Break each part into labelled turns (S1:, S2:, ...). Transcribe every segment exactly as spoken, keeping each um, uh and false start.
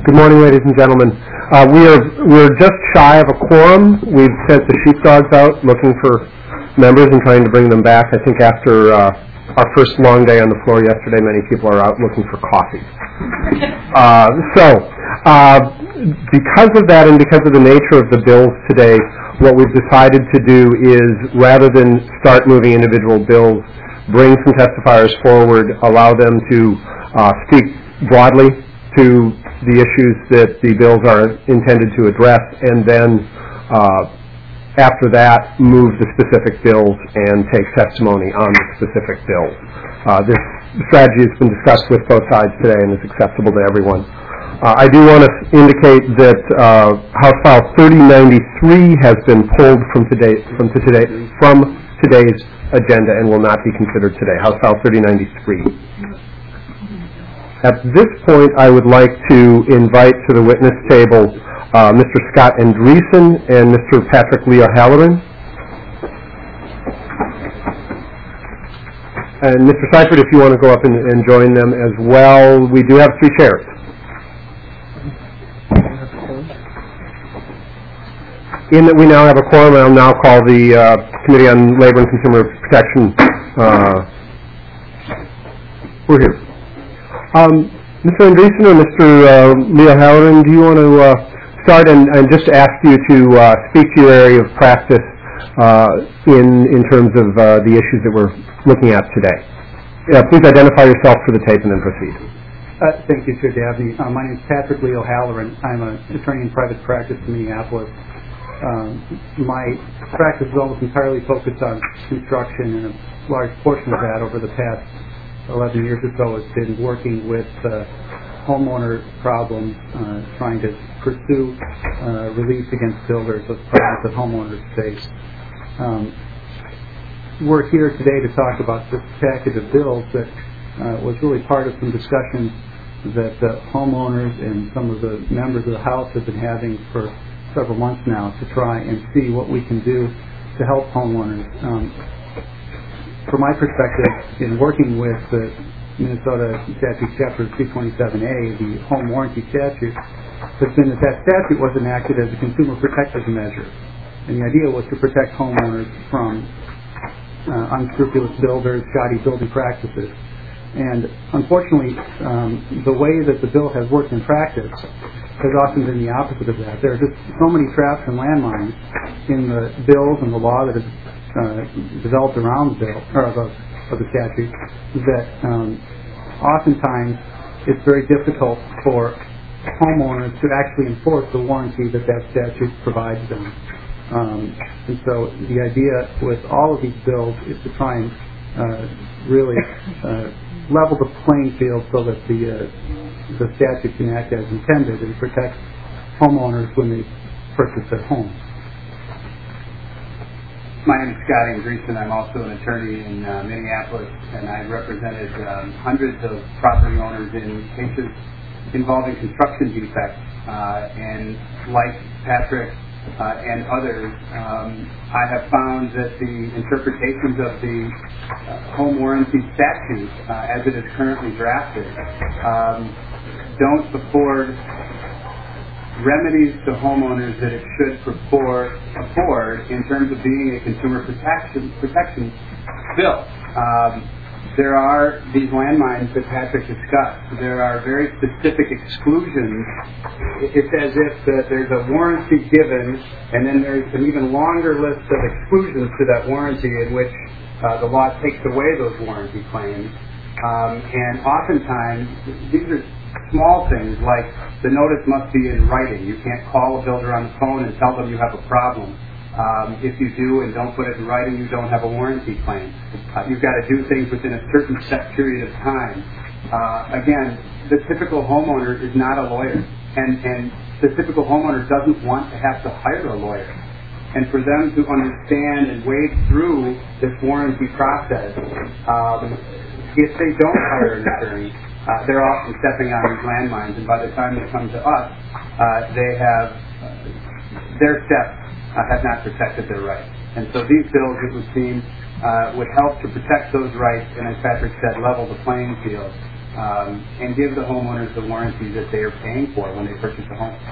S1: Good morning, ladies and gentlemen. Uh, we are we're just shy of a quorum. We've sent the sheepdogs out looking for members and trying to bring them back. I think after uh, our first long day on the floor yesterday, many people are out looking for coffee. Uh, so, uh, because of that and because of the nature of the bills today, what we've decided to do is, rather than start moving individual bills, bring some testifiers forward, allow them to uh, speak broadly to the issues that the bills are intended to address, and then uh, after that move the specific bills and take testimony on the specific bills. Uh, this strategy has been discussed with both sides today and is acceptable to everyone. Uh, I do want to indicate that uh, House File thirty ninety-three has been pulled from today from to today from today's agenda and will not be considered today. House File thirty ninety-three. At this point, I would like to invite to the witness table uh, Mister Scott Andreessen and Mister Patrick Leo Halloran. And Mister Seifert, if you want to go up and, and join them as well. We do have three chairs. In that we now have a quorum, I'll now call the uh, Committee on Labor and Consumer Protection. Uh, we're here. Um, Mister Andreessen or Mister Uh, Leo Halloran, do you want to uh, start and, and just ask you to uh, speak to your area of practice uh, in in terms of uh, the issues that we're looking at today? Yeah, please identify yourself for the tape and then proceed.
S2: Uh, thank you, Chair Dabney. Uh, my name is Patrick Leo Halloran. I'm an attorney in private practice in Minneapolis. Um, my practice is almost entirely focused on construction, and a large portion of that over the past eleven years or so has been working with uh, homeowner problems, uh, trying to pursue uh, relief against builders of problems that homeowners face. Um, we're here today to talk about this package of bills that uh, was really part of some discussions that uh, homeowners and some of the members of the House have been having for several months now to try and see what we can do to help homeowners. Um, From my perspective, in working with the Minnesota Statute Chapter three twenty-seven A, the home warranty statute, has been that that statute was enacted as a consumer protective measure. And the idea was to protect homeowners from uh, unscrupulous builders, shoddy building practices. And unfortunately, um, the way that the bill has worked in practice has often been the opposite of that. There are just so many traps and landmines in the bills and the law that is Uh, developed around the bill or of, of the statute that um, oftentimes it's very difficult for homeowners to actually enforce the warranty that that statute provides them. Um, and so the idea with all of these bills is to try and uh, really uh, level the playing field so that the uh, the statute can act as intended and protect homeowners when they purchase their home.
S3: My name is Scott Andreessen. I'm also an attorney in uh, Minneapolis, and I've represented um, hundreds of property owners in cases involving construction defects. Uh, and like Patrick uh, and others, um, I have found that the interpretations of the uh, home warranty statute, uh, as it is currently drafted, um, don't afford remedies to homeowners that it should afford, afford in terms of being a consumer protection protection bill. Um, there are these landmines that Patrick discussed. There are very specific exclusions. It's as if that there's a warranty given, and then there's an even longer list of exclusions to that warranty in which uh, the law takes away those warranty claims. Um, and oftentimes, these are small things like the notice must be in writing. You can't call a builder on the phone and tell them you have a problem. Um, if you do and don't put it in writing, you don't have a warranty claim. Uh, you've got to do things within a certain set period of time. Uh, again, the typical homeowner is not a lawyer, and, and the typical homeowner doesn't want to have to hire a lawyer. And for them to understand and wade through this warranty process, um, if they don't hire an attorney, Uh, they're often stepping on these landmines, and by the time they come to us, uh, they have uh, their steps uh, have not protected their rights. And so these bills, it would seem, uh, would help to protect those rights, and as Patrick said, level the playing field. um, and give the homeowners the warranty that they are paying for when they purchase a home.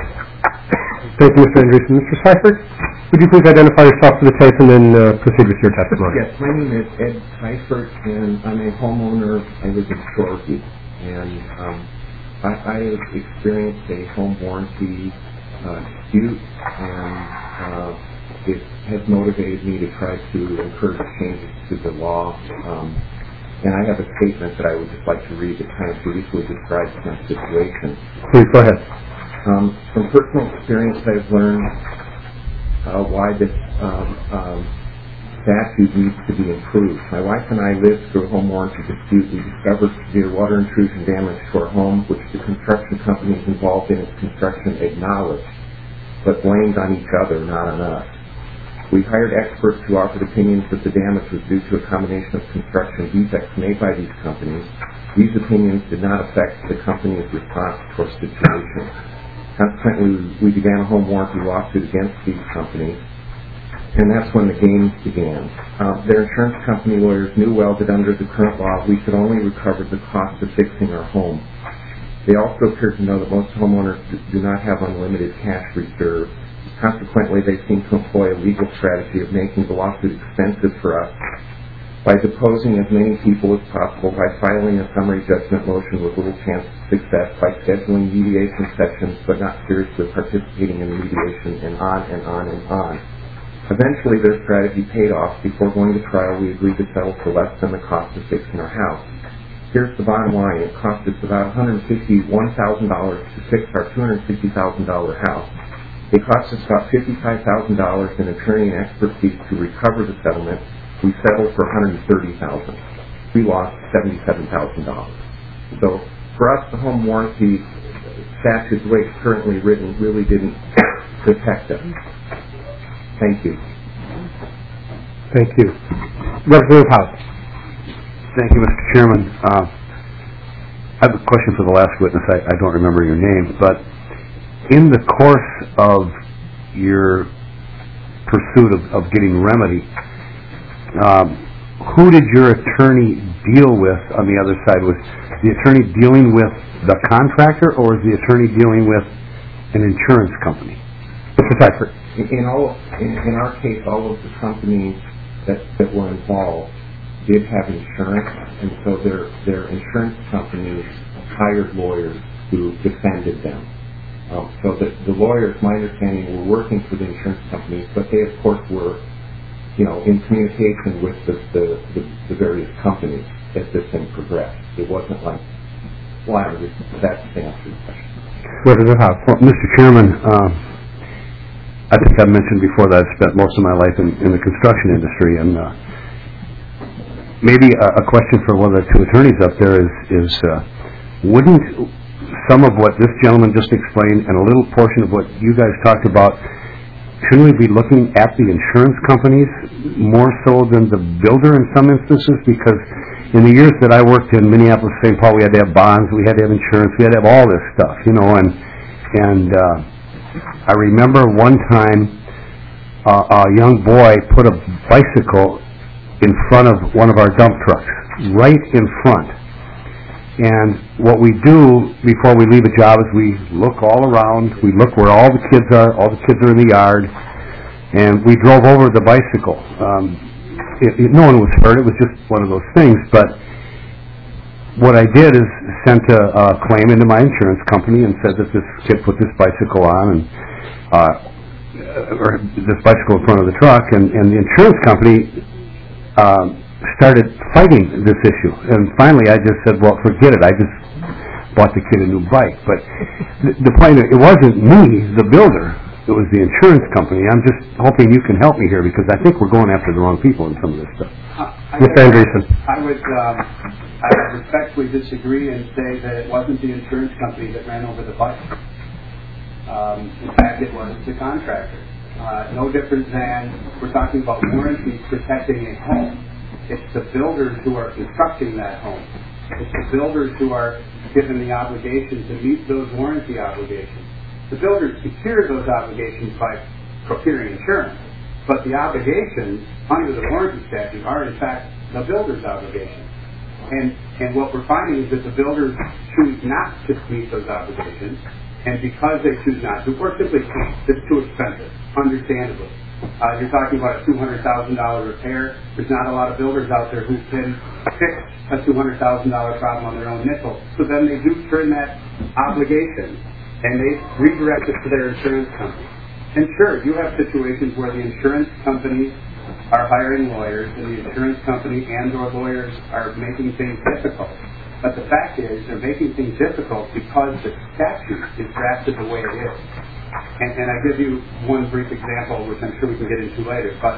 S1: Thank you, Mister Andreessen. Mister Seifert, would you please identify yourself for the tape and then uh, proceed with your testimony?
S4: Yes, my name is Ed Seifert, and I'm a homeowner. I live in Shoreview, and um, I, I experienced a home warranty uh, dispute, and uh, it has motivated me to try to encourage changes to the law. Um, and I have a statement that I would just like to read that kind of briefly describes my situation.
S1: Please, go ahead.
S4: Um, from personal experience, I've learned uh, why this um, um, statute needs to be improved. My wife and I lived through a home warranty dispute. We discovered severe water intrusion damage to our home, which the construction companies involved in its construction acknowledged, but blamed on each other, not on us. We hired experts who offered opinions that the damage was due to a combination of construction defects made by these companies. These opinions did not affect the company's response to our situation. Consequently, we began a home warranty lawsuit against these companies, and that's when the games began. Uh, their insurance company lawyers knew well that under the current law, we could only recover the cost of fixing our home. They also appeared to know that most homeowners do not have unlimited cash reserves. Consequently, they seem to employ a legal strategy of making the lawsuit expensive for us by deposing as many people as possible, by filing a summary judgment motion with little chance of success, by scheduling mediation sessions but not seriously participating in the mediation, and on and on and on. Eventually, their strategy paid off. Before going to trial, we agreed to settle for less than the cost of fixing our house. Here's the bottom line. It cost us about one hundred fifty-one thousand dollars to fix our two hundred fifty thousand dollars house. It cost us about fifty-five thousand dollars in attorney and expert fees to recover the settlement. We settled for one hundred thirty thousand dollars. We lost seventy-seven thousand dollars. So for us, the home warranty statute, the way it's currently written, really didn't protect us. Thank you.
S1: Thank you. Representative House.
S5: Thank you, Mister Chairman. Uh, I have a question for the last witness. I, I don't remember your name, but in the course of your pursuit of, of getting remedy, um, who did your attorney deal with on the other side? Was the attorney dealing with the contractor, or was the attorney dealing with an insurance company?
S1: Mister Seifert.
S4: In, in all, in, in our case, all of the companies that, that were involved did have insurance, and so their their insurance companies hired lawyers who defended them. Um, so that the lawyers, my understanding, were working for the insurance companies, but they, of course, were, you know, in communication with the, the, the, the various companies as this thing progressed. It wasn't like, well, I was, that's the answer to the question.
S1: Representative House.
S5: Well, Mister Chairman, uh, I think I've mentioned before that I've spent most of my life in, in the construction industry, and uh, maybe a, a question for one of the two attorneys up there is, is uh, wouldn't some of what this gentleman just explained and a little portion of what you guys talked about, shouldn't we be looking at the insurance companies more so than the builder in some instances? Because in the years that I worked in Minneapolis, Saint Paul, we had to have bonds, we had to have insurance, we had to have all this stuff, you know, and and uh, I remember one time uh, a young boy put a bicycle in front of one of our dump trucks, right in front. And what we do before we leave a job is we look all around, we look where all the kids are, all the kids are in the yard, and we drove over the bicycle. Um, it, it, no one was hurt, it was just one of those things, but what I did is sent a, a claim into my insurance company and said that this kid put this bicycle on, and uh, or this bicycle in front of the truck, and, and the insurance company um, started fighting this issue, and finally I just said, well, forget it, I just bought the kid a new bike. But the, the point is, it wasn't me, the builder, it was the insurance company. I'm just hoping you can help me here, because I think we're going after the wrong people in some of this stuff.
S3: Uh,
S1: Mister Andreessen.
S3: I would, um, I would respectfully disagree and say that it wasn't the insurance company that ran over the bike. Um, in fact, it was the contractor. Uh, no different than we're talking about warranties protecting a home. It's the builders who are constructing that home. It's the builders who are given the obligation to meet those warranty obligations. The builders secure those obligations by procuring insurance, but the obligations under the warranty statute are in fact the builder's obligations. And And what we're finding is that the builders choose not to meet those obligations, and because they choose not to, or simply can't, it's too expensive, understandably. Uh, you're talking about a two hundred thousand dollars repair. There's not a lot of builders out there who can fix a two hundred thousand dollars problem on their own nickel. So then they do turn that obligation and they redirect it to their insurance company. And sure, you have situations where the insurance companies are hiring lawyers and the insurance company and or lawyers are making things difficult. But the fact is, they're making things difficult because the statute is drafted the way it is. And, and I give you one brief example, which I'm sure we can get into later. But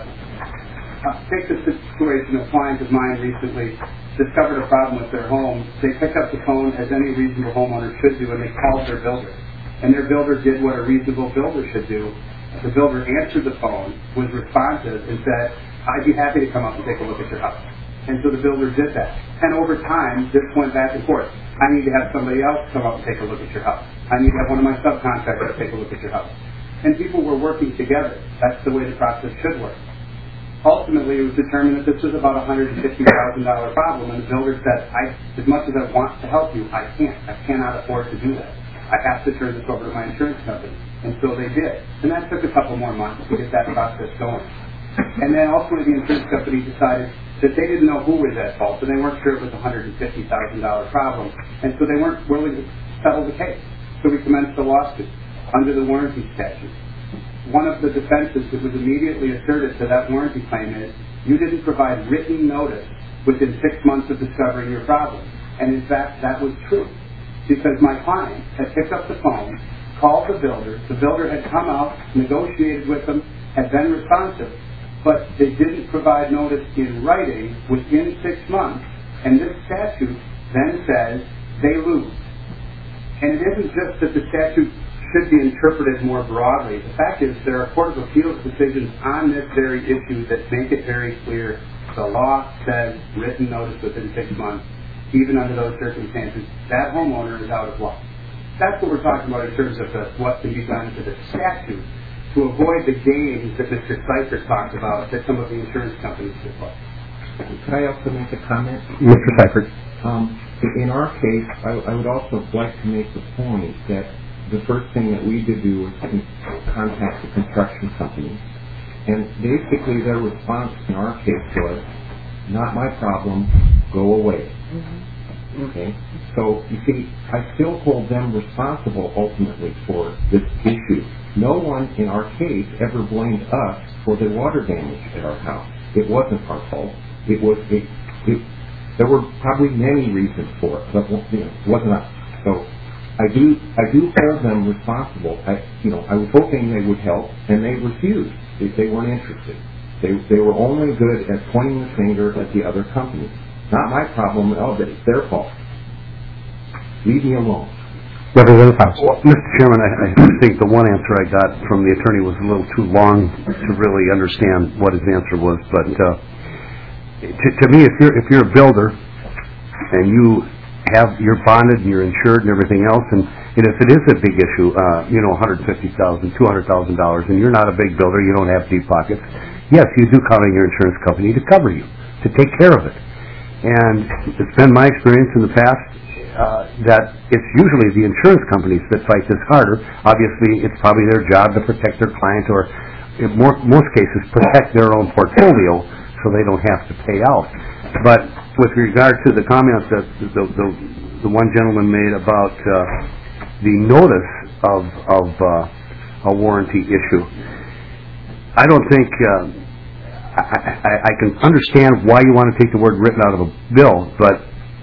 S3: uh, take the situation of a client of mine recently discovered a problem with their home. They picked up the phone, as any reasonable homeowner should do, and they called their builder. And their builder did what a reasonable builder should do. The builder answered the phone, was responsive, and said, I'd be happy to come up and take a look at your house. And so the builder did that. And over time, this went back and forth. I need to have somebody else come up and take a look at your house. I need to have one of my subcontractors take a look at your house. And people were working together. That's the way the process should work. Ultimately, it was determined that this was about a one hundred fifty thousand dollars problem, and the builder said, I, as much as I want to help you, I can't. I cannot afford to do that. I have to turn this over to my insurance company. And so they did. And that took a couple more months to get that process going. And then ultimately the insurance company decided that they didn't know who was at fault, and they weren't sure it was a one hundred fifty thousand dollars problem. And so they weren't willing to settle the case. So we commenced a lawsuit under the warranty statute. One of the defenses that was immediately asserted to that warranty claim is, you didn't provide written notice within six months of discovering your problem. And in fact, that was true. Because my client had picked up the phone, called the builder, the builder had come out, negotiated with them, had been responsive, but they didn't provide notice in writing within six months, and this statute then says they lose. And it isn't just that the statute should be interpreted more broadly. The fact is there are Court of Appeals decisions on this very issue that make it very clear the law says written notice within six months. Even under those circumstances, that homeowner is out of luck. That's what we're talking about in terms of the, what can be done to the statute to avoid the games that Mister Seifert talked about that some of the insurance companies should play.
S4: Could I also make a comment?
S1: Mister Seifert.
S4: Um, in our case, I, I would also like to make the point that the first thing that we did do was contact the construction company. And basically their response in our case was, not my problem, go away. Mm-hmm. Okay? So, you see, I still hold them responsible ultimately for this issue. No one in our case ever blamed us for the water damage at our house. It wasn't our fault. It was, it, it, there were probably many reasons for it, but you know, it wasn't us. So, I do, I do hold them responsible. I, you know, I was hoping they would help, and they refused. They, they weren't interested. They, they were only good at pointing the finger at the other company. Not my problem at all, but it's their fault. Leave me alone.
S1: Representative House.
S5: Well, Mister Chairman, I, I think the one answer I got from the attorney was a little too long to really understand what his answer was. But uh, to, to me, if you're if you're a builder and you have you're bonded and you're insured and everything else, and, and if it is a big issue, uh, you know, one hundred fifty thousand dollars, two hundred thousand dollars, and you're not a big builder, you don't have deep pockets. Yes, you do count on your insurance company to cover you, to take care of it. And it's been my experience in the past uh, that it's usually the insurance companies that fight this harder. Obviously, it's probably their job to protect their client, or in more, most cases, protect their own portfolio so they don't have to pay out. But with regard to the comments that the, the, the one gentleman made about uh, the notice of, of uh, a warranty issue, I don't think, uh, I, I, I can understand why you want to take the word written out of a bill, but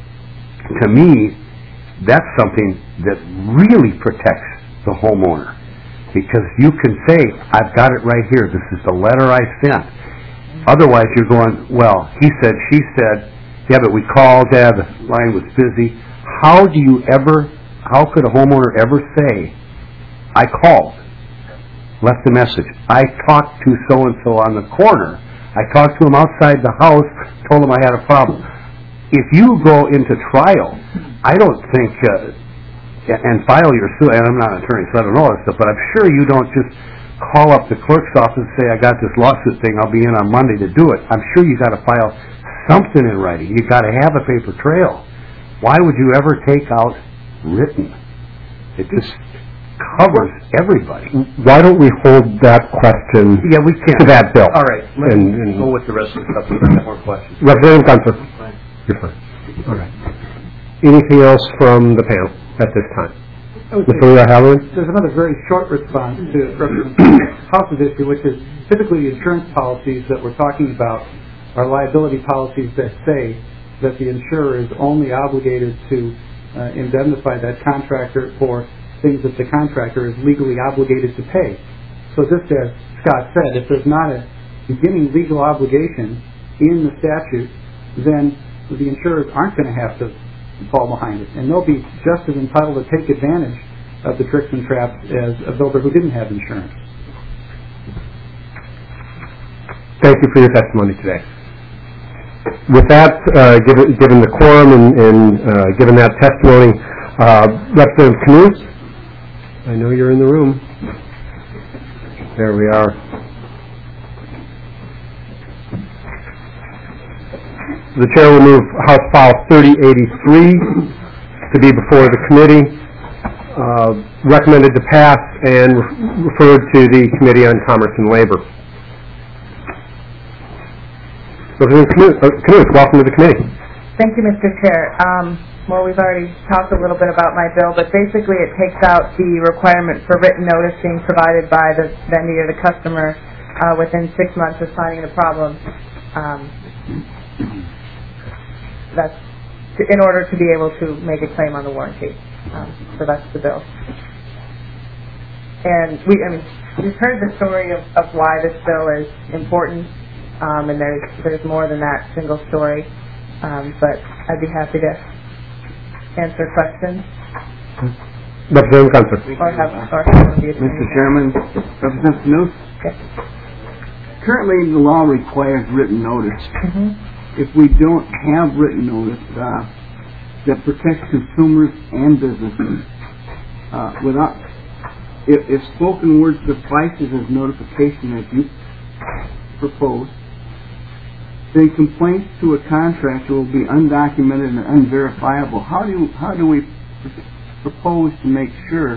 S5: to me, that's something that really protects the homeowner. Because you can say, I've got it right here, this is the letter I sent. Otherwise, you're going, well, he said, she said, yeah, but we called, yeah, the line was busy. How do you ever, how could a homeowner ever say, I called? Left a message. I talked to so-and-so on the corner. I talked to him outside the house, told him I had a problem. If you go into trial, I don't think, uh, and file your suit, and I'm not an attorney, so I don't know this stuff, but I'm sure you don't just call up the clerk's office and say, I got this lawsuit thing, I'll be in on Monday to do it. I'm sure you got to file something in writing. You got to have a paper trail. why would you ever take out written? It just covers everybody.
S1: Why don't we hold that question
S5: Yeah, we can.
S1: to that bill?
S5: All right, let's
S1: And- and-
S5: go with the rest of the stuff. We've got more questions.
S1: Representative Gunther. You're fine. All right. Anything else from the panel at this time? Mister Leo Halloran?
S2: There's another very short response to Representative House's issue, which is typically the insurance policies that we're talking about are liability policies that say that the insurer is only obligated to uh, indemnify that contractor for things that the contractor is legally obligated to pay. So just as Scott said, if there's not a beginning legal obligation in the statute, then the insurers aren't going to have to fall behind it. And they'll be just as entitled to take advantage of the tricks and traps as a builder who didn't have insurance.
S1: Thank you for your testimony today. With that, uh, given, given the quorum and, and uh, given that testimony, uh, Representative Knut, I know you're in the room. There we are. The chair will move House File thirty eighty-three to be before the committee, uh, recommended to pass and re- referred to the Committee on Commerce and Labor. Representative Knut, uh, Knut, welcome to the committee.
S6: Thank you, Mister Chair. Um, well, we've already talked a little bit about my bill, but basically it takes out the requirement for written notice being provided by the vendor or the customer uh, within six months of finding the problem. Um, that's to, in order to be able to make a claim on the warranty. Um, so that's the bill. And we, I mean, we've heard the story of, of why this bill is important, um, and there's there's more than that single story. Um, but I'd be happy to answer questions
S1: Representative Gunther.
S6: or have or have one of the attorneys.
S7: Mister Chairman, Representative Knut,
S6: Yes.
S7: currently the law requires written notice.
S6: Mm-hmm.
S7: If we don't have written notice uh, that protects consumers and businesses, uh, without if, if spoken word suffices as notification as you propose, then complaints to a contractor will be undocumented and unverifiable. How do you, how do we pr- propose to make sure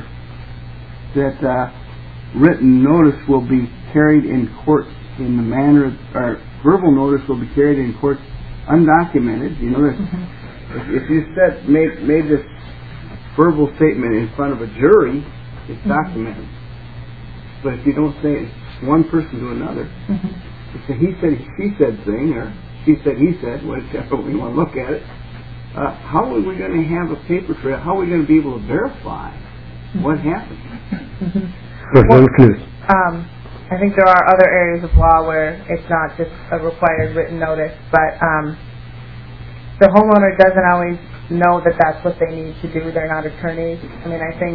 S7: that uh, written notice will be carried in court in the manner, or verbal notice will be carried in court undocumented? You know, mm-hmm. if, if you said made made this verbal statement in front of a jury, it's mm-hmm. documented. But if you don't say it one person to another, mm-hmm. it's a he said she said thing, or she said he said, whichever we want to look at it. Uh, how are we going to have a paper trail? How are we going to be able to verify mm-hmm. what happened?
S6: Mm-hmm. Well, um, I think there are other areas of law where it's not just a required written notice, but um, the homeowner doesn't always know that that's what they need to do. They're not attorneys. I mean, I think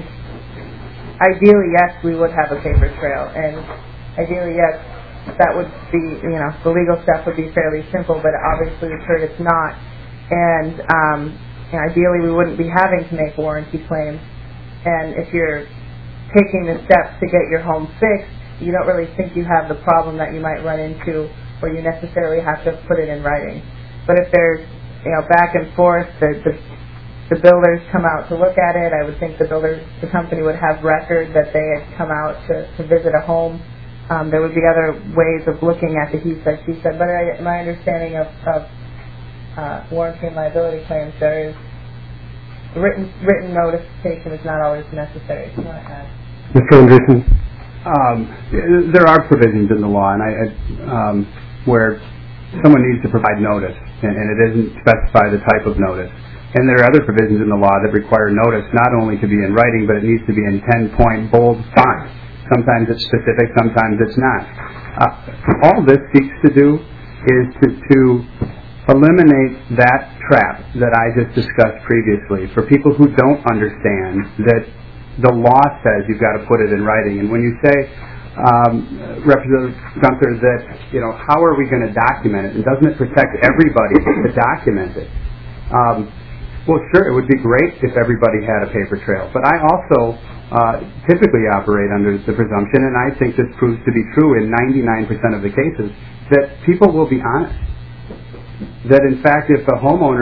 S6: ideally, yes, we would have a paper trail, and ideally, yes, that would be, you know, the legal stuff would be fairly simple, but obviously we've heard it's not. And um, you know, ideally, we wouldn't be having to make warranty claims. And if you're taking the steps to get your home fixed, you don't really think you have the problem that you might run into where you necessarily have to put it in writing. But if there's, you know, back and forth, the, the, the builders come out to look at it, I would think the builders, the company would have record that they had come out to, to visit a home. Um, there would be other ways of looking at the he said, she said. But I, my understanding of, of uh, warranty and liability claims, there is written written notification is not always necessary. If you want to add.
S1: Mister Anderson?
S3: Um, there are provisions in the law, and I, I um, where someone needs to provide notice, and, and it doesn't specify the type of notice. And there are other provisions in the law that require notice not only to be in writing, but it needs to be in ten-point bold font. Sometimes it's specific, sometimes it's not. Uh, all this seeks to do is to, to eliminate that trap that I just discussed previously for people who don't understand that the law says you've got to put it in writing. And when you say, um, Representative Gunther, that, you know, how are we going to document it? And doesn't it protect everybody to document it? Um, well, sure, it would be great if everybody had a paper trail. But I also uh, typically operate under the presumption, and I think this proves to be true in ninety-nine percent of the cases, that people will be honest. That, in fact, if the homeowner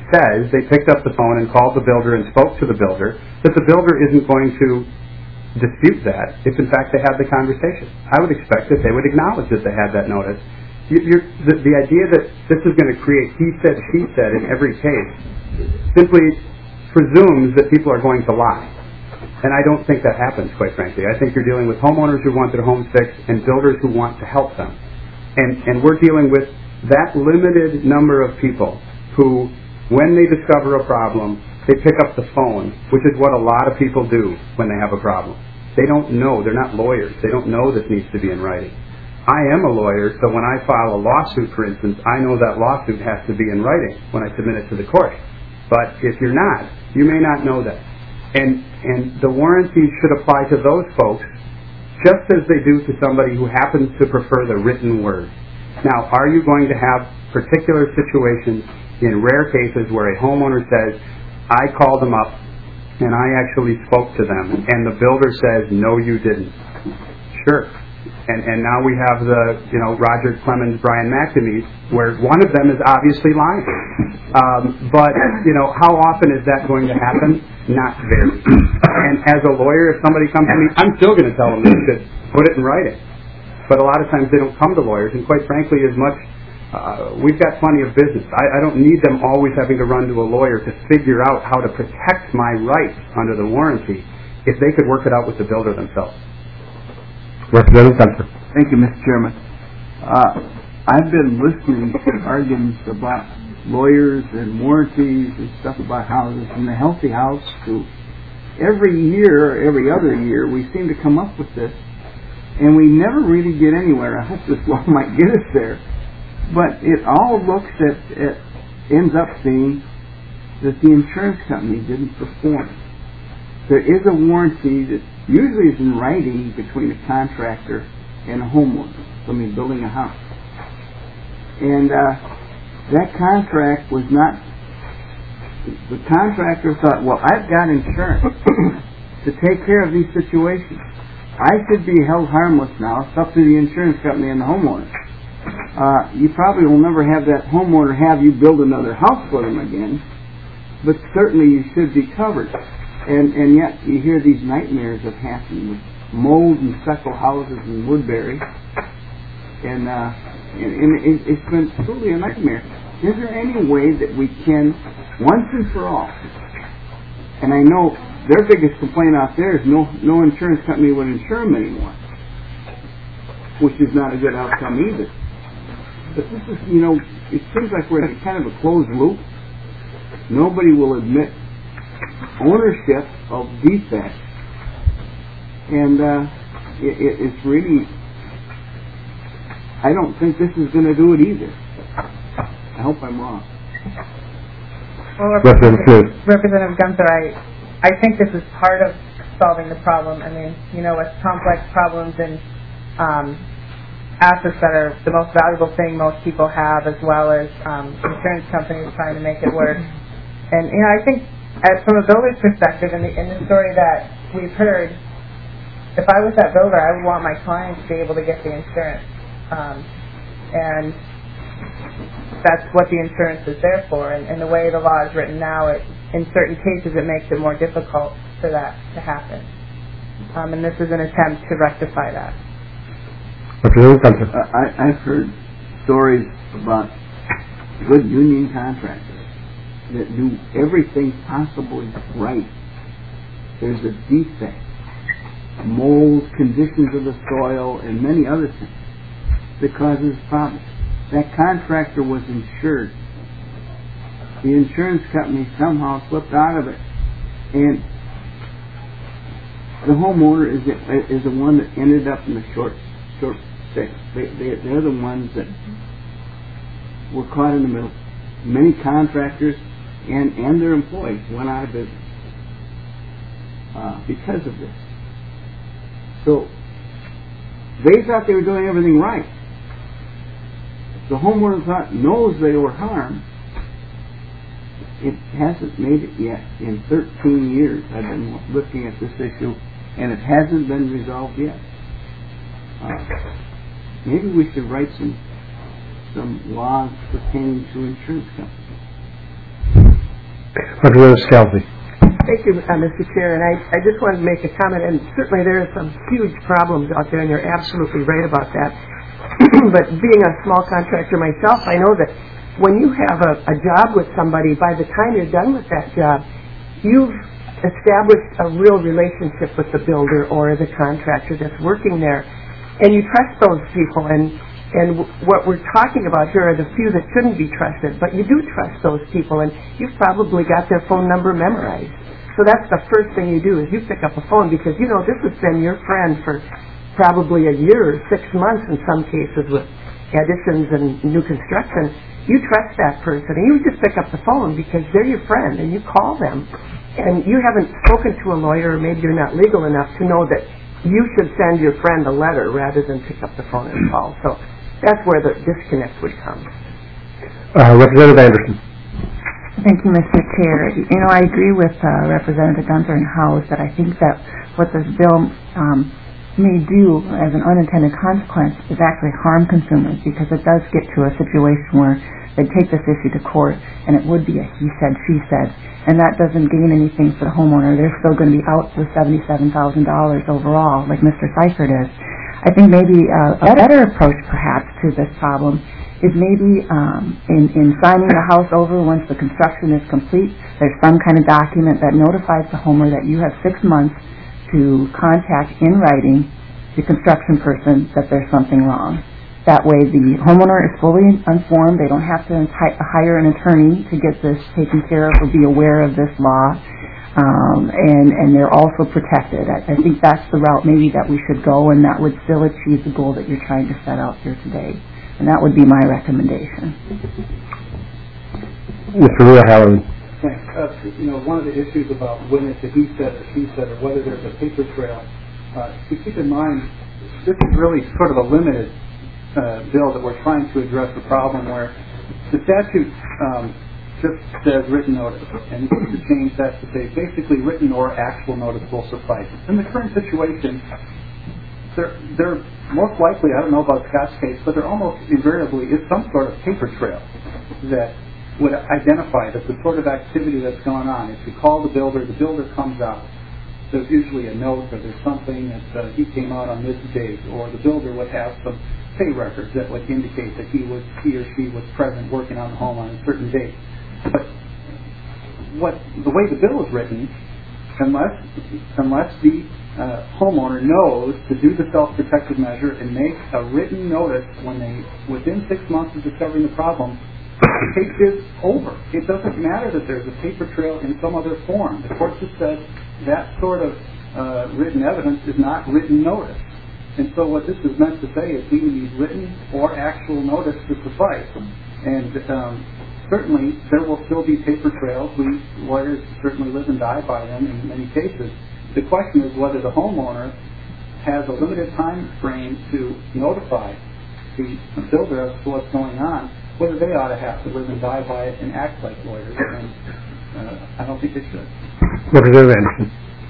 S2: says they picked up the phone and called the builder and spoke to the builder, that the builder isn't going to dispute that if in fact they had the conversation. I would expect that they would acknowledge that they had that notice. You, you're, the, the idea that this is going to create he said, she said in every case simply presumes that people are going to lie. And I don't think that happens, quite frankly. I think you're dealing with homeowners who want their homes fixed and builders who want to help them. And, and we're dealing with that limited number of people who, when they discover a problem, they pick up the phone, which is what a lot of people do when they have a problem. They don't know. They're not lawyers. They don't know this needs to be in writing. I am a lawyer, so when I file a lawsuit, for instance, I know that lawsuit has to be in writing when I submit it to the court. But if you're not, you may not know that. And, and the warranties should apply to those folks just as they do to somebody who happens to prefer the written word. Now, are you going to have particular situations in rare cases where a homeowner says, I called them up and I actually spoke to them, and the builder says, no, you didn't? Sure. And, and now we have the, you know, Roger Clemens, Brian McNamee, where one of them is obviously lying. Um, but, you know, how often is that going to happen? Not very. And as a lawyer, if somebody comes to me, I'm still going to tell them they should put it in writing. But a lot of times they don't come to lawyers, and quite frankly, as much, uh, we've got plenty of business. I, I don't need them always having to run to a lawyer to figure out how to protect my rights under the warranty if they could work it out with the builder themselves.
S1: Representative Gunther.
S7: Thank you, Mister Chairman. Uh, I've been listening to arguments about lawyers and warranties and stuff about houses, from the healthy house to every year, or every other year, we seem to come up with this, and we never really get anywhere. I hope this law might get us there. But it all looks at, at ends up being that the insurance company didn't perform. There is a warranty that usually is in writing between a contractor and a homeowner, somebody building a house. And uh, that contract was not, the contractor thought, well, I've got insurance to take care of these situations. I should be held harmless now. It's up to the insurance company and the homeowner. Uh, you probably will never have that homeowner have you build another house for them again, but certainly you should be covered. And, and yet you hear these nightmares that happen with mold and stucco houses in Woodbury, and, uh, and, and it, it's been truly a nightmare. Is there any way that we can, once and for all, and I know their biggest complaint out there is no, no insurance company would insure them anymore, which is not a good outcome either. But this is, you know, it seems like we're in kind of a closed loop. Nobody will admit ownership of defects, and uh, it, it, it's really, I don't think this is going to do it either. I hope I'm wrong.
S6: Well, Representative, Representative Gunther, I, I think this is part of solving the problem. I mean, you know, it's complex problems and um, assets that are the most valuable thing most people have, as well as um, insurance companies trying to make it work. And, you know, I think as from a builder's perspective, in the, in the story that we've heard, if I was that builder, I would want my client to be able to get the insurance. Um, and that's what the insurance is there for. And, and the way the law is written now, it, in certain cases, it makes it more difficult for that to happen. Um, and this is an attempt to rectify that.
S7: Uh, I, I've heard stories about good union contractors that do everything possibly right. There's a defect, mold, conditions of the soil, and many other things that causes problems. That contractor was insured. The insurance company somehow slipped out of it, and the homeowner is the, is the one that ended up in the short short stick. They, they, they're the ones that were caught in the middle. Many contractors and, and their employees went out of business uh, because of this. So they thought they were doing everything right. The homeowner thought knows they were harmed. It hasn't made it yet. In thirteen years I've been looking at this issue, and it hasn't been resolved yet. Uh, maybe we should write some some laws pertaining to insurance companies.
S1: Representative Scalzi.
S8: Thank you, uh, Mister Chair. And I, I just wanted to make a comment, and certainly there are some huge problems out there, and you're absolutely right about that. But being a small contractor myself, I know that when you have a, a job with somebody, by the time you're done with that job, you've established a real relationship with the builder or the contractor that's working there, and you trust those people. And and what we're talking about here are the few that shouldn't be trusted, but you do trust those people, and you've probably got their phone number memorized. So that's the first thing you do, is you pick up a phone, because you know this has been your friend for probably a year or six months in some cases with additions and new construction. You trust that person, and you just pick up the phone because they're your friend, and you call them. And you haven't spoken to a lawyer, or maybe you're not legal enough to know that you should send your friend a letter rather than pick up the phone and call. So that's where the disconnect would come.
S1: Uh, Representative Anderson.
S9: Thank you, Mister Chair. You know, I agree with uh, Representative Gunther and House that I think that what this bill um, may do as an unintended consequence is actually harm consumers, because it does get to a situation where they take this issue to court and it would be a he said, she said, and that doesn't gain anything for the homeowner. They're still going to be out with seventy-seven thousand dollars overall, like Mister Seifert is. I think maybe uh, a better approach perhaps to this problem is maybe um, in, in signing the house over once the construction is complete, there's some kind of document that notifies the homeowner that you have six months to contact in writing the construction person that there's something wrong. That way the homeowner is fully informed. They don't have to enti- hire an attorney to get this taken care of or be aware of this law. Um, and, and they're also protected. I, I think that's the route maybe that we should go, and that would still achieve the goal that you're trying to set out here today. And that would be my recommendation.
S1: Mister Leo Halloran.
S2: Thanks. Uh, you know, one of the issues about when it's a he said or she said, or whether there's a paper trail, uh, to keep in mind, this is really sort of a limited uh, bill that we're trying to address the problem where the statute um, just says written notice, and to change that to say basically written or actual notice will suffice. In the current situation, There, there most likely, I don't know about Scott's case, but there almost invariably is some sort of paper trail that would identify that the sort of activity that's going on. If you call the builder, the builder comes out. There's usually a note, or there's something that uh, he came out on this date, or the builder would have some pay records that would indicate that he was he or she was present working on the home on a certain date. But what the way the bill is written, unless unless the Uh, homeowner knows to do the self-protective measure and make a written notice when they, within six months of discovering the problem, the case is over. It doesn't matter that there's a paper trail in some other form. The court just said that sort of uh, written evidence is not written notice. And so what this is meant to say is we need written or actual notice to suffice. And um, certainly there will still be paper trails. We lawyers certainly live and die by them in many cases. The question is whether the homeowner has a limited time frame to notify the builder as to what's going on, whether they ought to have to live and die by it and act like lawyers. And uh, I don't think they should.
S1: Representative Anderson.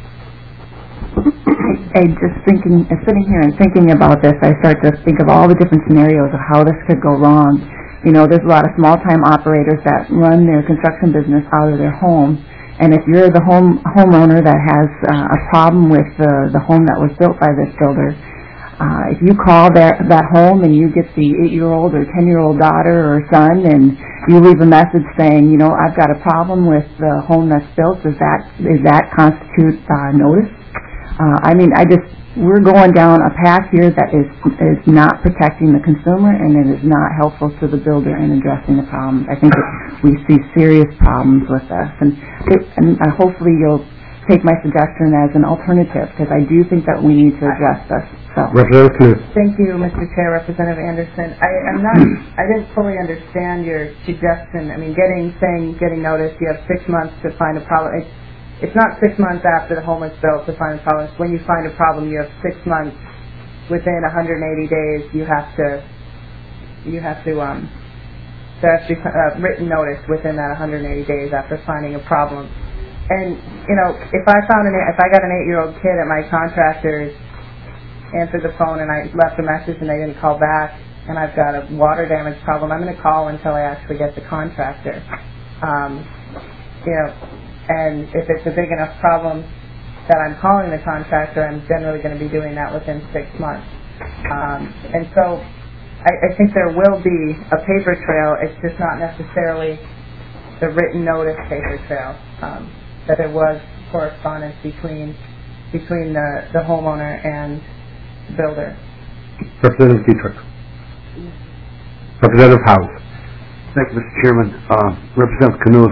S9: I, I just thinking, sitting here and thinking about this, I start to think of all the different scenarios of how this could go wrong. You know, there's a lot of small-time operators that run their construction business out of their home. And if you're the home homeowner that has uh, a problem with uh, the home that was built by this builder, uh, if you call that that home and you get the eight-year-old or ten-year-old daughter or son, and you leave a message saying, you know, I've got a problem with the home that's built, does that does that constitute uh, notice? Uh, I mean, I just we're going down a path here that is is not protecting the consumer, and it is not helpful to the builder in addressing the problems. I think that we see serious problems with this, and it, and uh, hopefully you'll take my suggestion as an alternative, because I do think that we need to address this. So,
S1: Representative.
S6: Thank you, Mister Chair, Representative Anderson. I, I'm not. I didn't fully understand your suggestion. I mean, getting saying getting notice. You have six months to find a problem. It's, It's not six months after the home is built to find a problem. It's when you find a problem, you have six months. Within one hundred eighty days, you have to, you have to, um, there has to be uh, written notice within that one hundred eighty days after finding a problem. And you know, if I found an, if I got an eight-year-old kid at my contractor's, answered the phone and I left a message and they didn't call back, and I've got a water damage problem, I'm going to call until I actually get the contractor. Um, you know, and if it's a big enough problem that I'm calling the contractor, I'm generally going to be doing that within six months. Um, and so I, I think there will be a paper trail. It's just not necessarily the written notice paper trail. Um, that there was correspondence between between the, the homeowner and the builder.
S1: Representative Dietrich. Representative House.
S5: Thank you, Mister Chairman. Uh, Representative Knuth,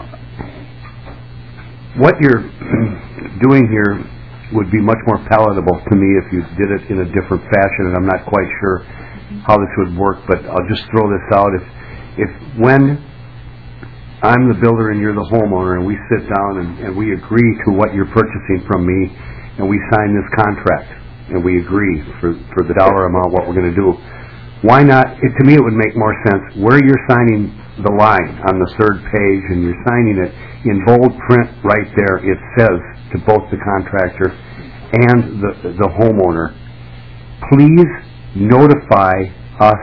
S5: what you're doing here would be much more palatable to me if you did it in a different fashion, and I'm not quite sure how this would work, but I'll just throw this out. If, if when I'm the builder and you're the homeowner and we sit down and, and we agree to what you're purchasing from me and we sign this contract and we agree for, for the dollar amount what we're going to do, why not, it, to me it would make more sense where you're signing the line on the third page and you're signing it in bold print right there. It says to both the contractor and the, the homeowner, please notify us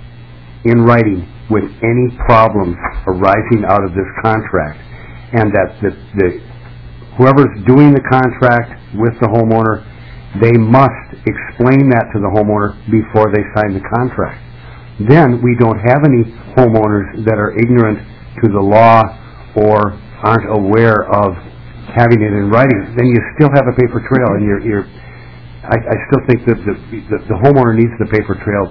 S5: in writing with any problems arising out of this contract, and that the, the whoever's doing the contract with the homeowner, they must explain that to the homeowner before they sign the contract. Then we don't have any homeowners that are ignorant to the law or aren't aware of having it in writing. Then you still have a paper trail, and you're, you're I, I still think that the, the, the homeowner needs the paper trail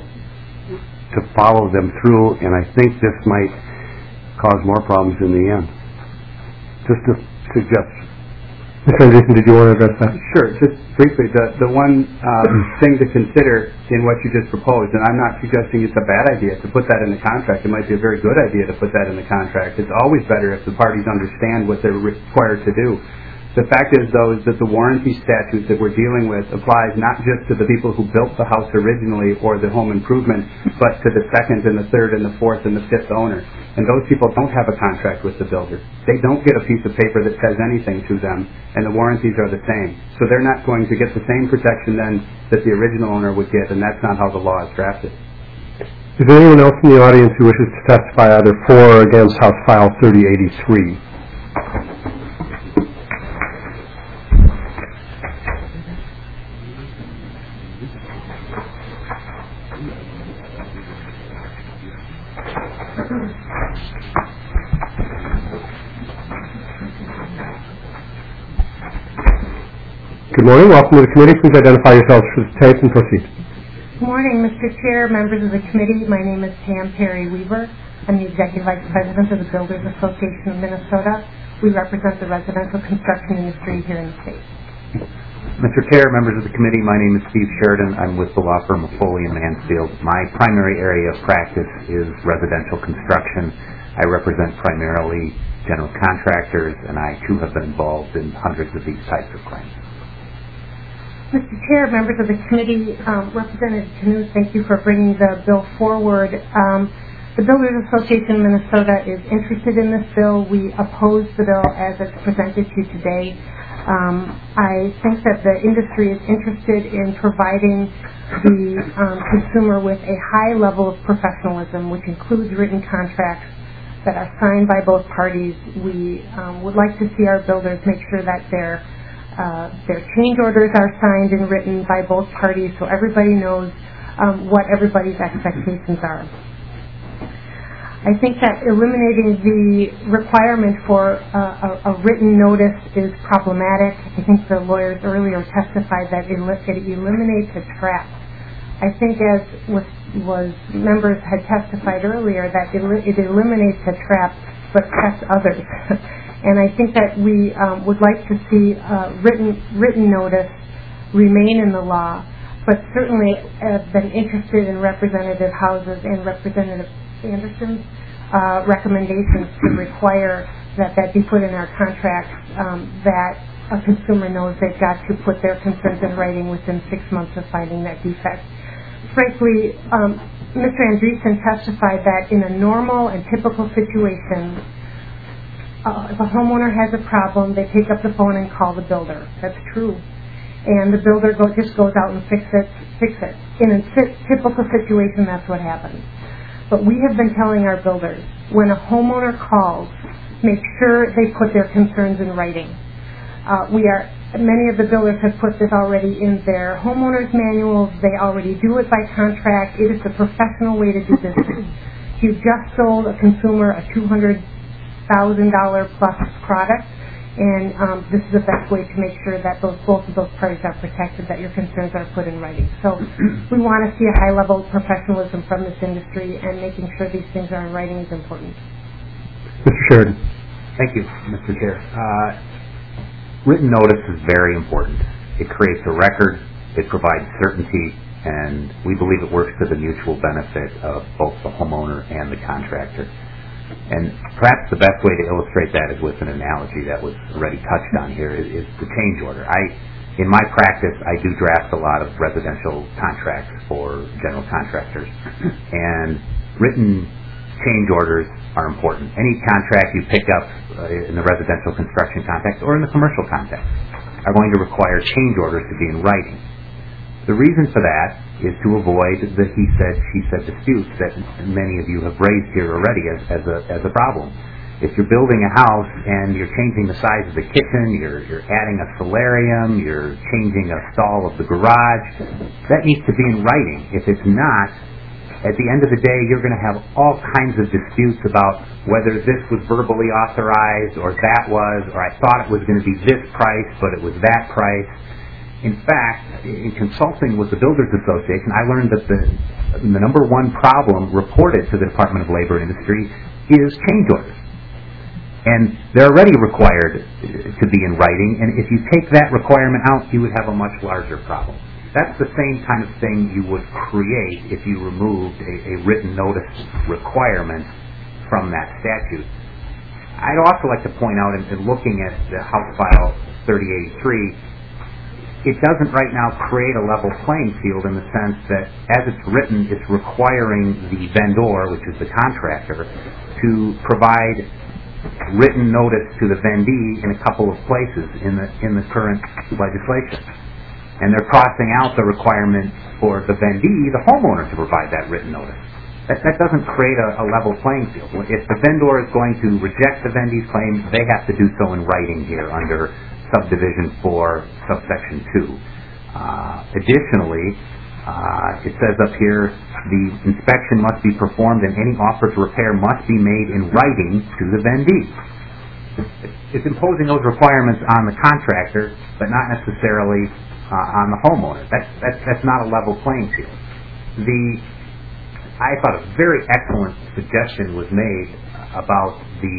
S5: to follow them through, and I think this might cause more problems in the end. Just a suggestion.
S1: Mister Anderson, did you want to address that?
S3: Sure. Just briefly, the, the one um, thing to consider in what you just proposed, and I'm not suggesting it's a bad idea to put that in the contract. It might be a very good idea to put that in the contract. It's always better if the parties understand what they're required to do. The fact is, though, is that the warranty statute that we're dealing with applies not just to the people who built the house originally or the home improvement, but to the second and the third and the fourth and the fifth owner. And those people don't have a contract with the builder. They don't get a piece of paper that says anything to them, and the warranties are the same. So they're not going to get the same protection then that the original owner would get, and that's not how the law is drafted.
S1: Is there anyone else in the audience who wishes to testify either for or against House File thirty eighty-three? Good morning. Welcome to the committee. Please identify yourselves for the tape and proceed.
S10: Good morning, Mister Chair, members of the committee. My name is Pam Perry Weaver. I'm the Executive Vice President of the Builders Association of Minnesota. We represent the residential construction industry here in the state.
S11: Mister Chair, members of the committee, my name is Steve Sheridan. I'm with the law firm of Foley and Mansfield. My primary area of practice is residential construction. I represent primarily general contractors, and I too have been involved in hundreds of these types of claims.
S10: Mister Chair, members of the committee, um, Representative Knuth, thank you for bringing the bill forward. Um, the Builders Association of Minnesota is interested in this bill. We oppose the bill as it's presented to you today. Um, I think that the industry is interested in providing the um, consumer with a high level of professionalism, which includes written contracts that are signed by both parties. We um, would like to see our builders make sure that they're Uh, their change orders are signed and written by both parties so everybody knows um, what everybody's expectations are. I think that eliminating the requirement for uh, a, a written notice is problematic. I think the lawyers earlier testified that it, it eliminates a trap. I think, as was, was members had testified earlier, that it, it eliminates a trap but protects others. And I think that we um, would like to see uh, written written notice remain in the law, but certainly have been interested in Representative House's and Representative Anderson's uh, recommendations to require that that be put in our contracts, um, that a consumer knows they've got to put their concerns in writing within six months of finding that defect. Frankly, um, Mister Andreessen testified that in a normal and typical situation, Uh, if a homeowner has a problem, they pick up the phone and call the builder. That's true. And the builder go, just goes out and fix it, fix it. In a t- typical situation, that's what happens. But we have been telling our builders, when a homeowner calls, make sure they put their concerns in writing. Uh, we are, many of the builders have put this already in their homeowners manuals. They already do it by contract. It is the professional way to do business. If you just sold a consumer a two hundred thousand dollars plus product, and um, this is the best way to make sure that those, both of those parties are protected, that your concerns are put in writing. So we want to see a high level of professionalism from this industry, and making sure these things are in writing is important.
S1: Mister Sheridan.
S11: Thank you, Mister Chair. Uh, written notice is very important. It creates a record, it provides certainty, and we believe it works to the mutual benefit of both the homeowner and the contractor. And perhaps the best way to illustrate that is with an analogy that was already touched on here, is, is the change order. I, in my practice, I do draft a lot of residential contracts for general contractors, and written change orders are important. Any contract you pick up uh, in the residential construction context or in the commercial context are going to require change orders to be in writing. The reason for that is to avoid the he said, she said disputes that many of you have raised here already as, as, a, as a problem. If you're building a house and you're changing the size of the kitchen, you're, you're adding a solarium, you're changing a stall of the garage, that needs to be in writing. If it's not, at the end of the day, you're going to have all kinds of disputes about whether this was verbally authorized or that was, or I thought it was going to be this price, but it was that price. In fact, in consulting with the Builders Association, I learned that the, the number one problem reported to the Department of Labor and Industry is change orders. And they're already required to be in writing, and if you take that requirement out, you would have a much larger problem. That's the same kind of thing you would create if you removed a, a written notice requirement from that statute. I'd also like to point out, in, in looking at the House File thirty eighty-three, it doesn't right now create a level playing field in the sense that, as it's written, it's requiring the vendor, which is the contractor, to provide written notice to the vendee in a couple of places in the in the current legislation. And they're crossing out the requirement for the vendee, the homeowner, to provide that written notice. That, that doesn't create a, a level playing field. If the vendor is going to reject the vendee's claim, they have to do so in writing here under subdivision four, subsection two. Uh, additionally, uh, it says up here, the inspection must be performed and any offer to repair must be made in writing to the vendee. It's imposing those requirements on the contractor, but not necessarily uh, on the homeowner. That's, that's, that's not a level playing field. The, I thought a very excellent suggestion was made about the,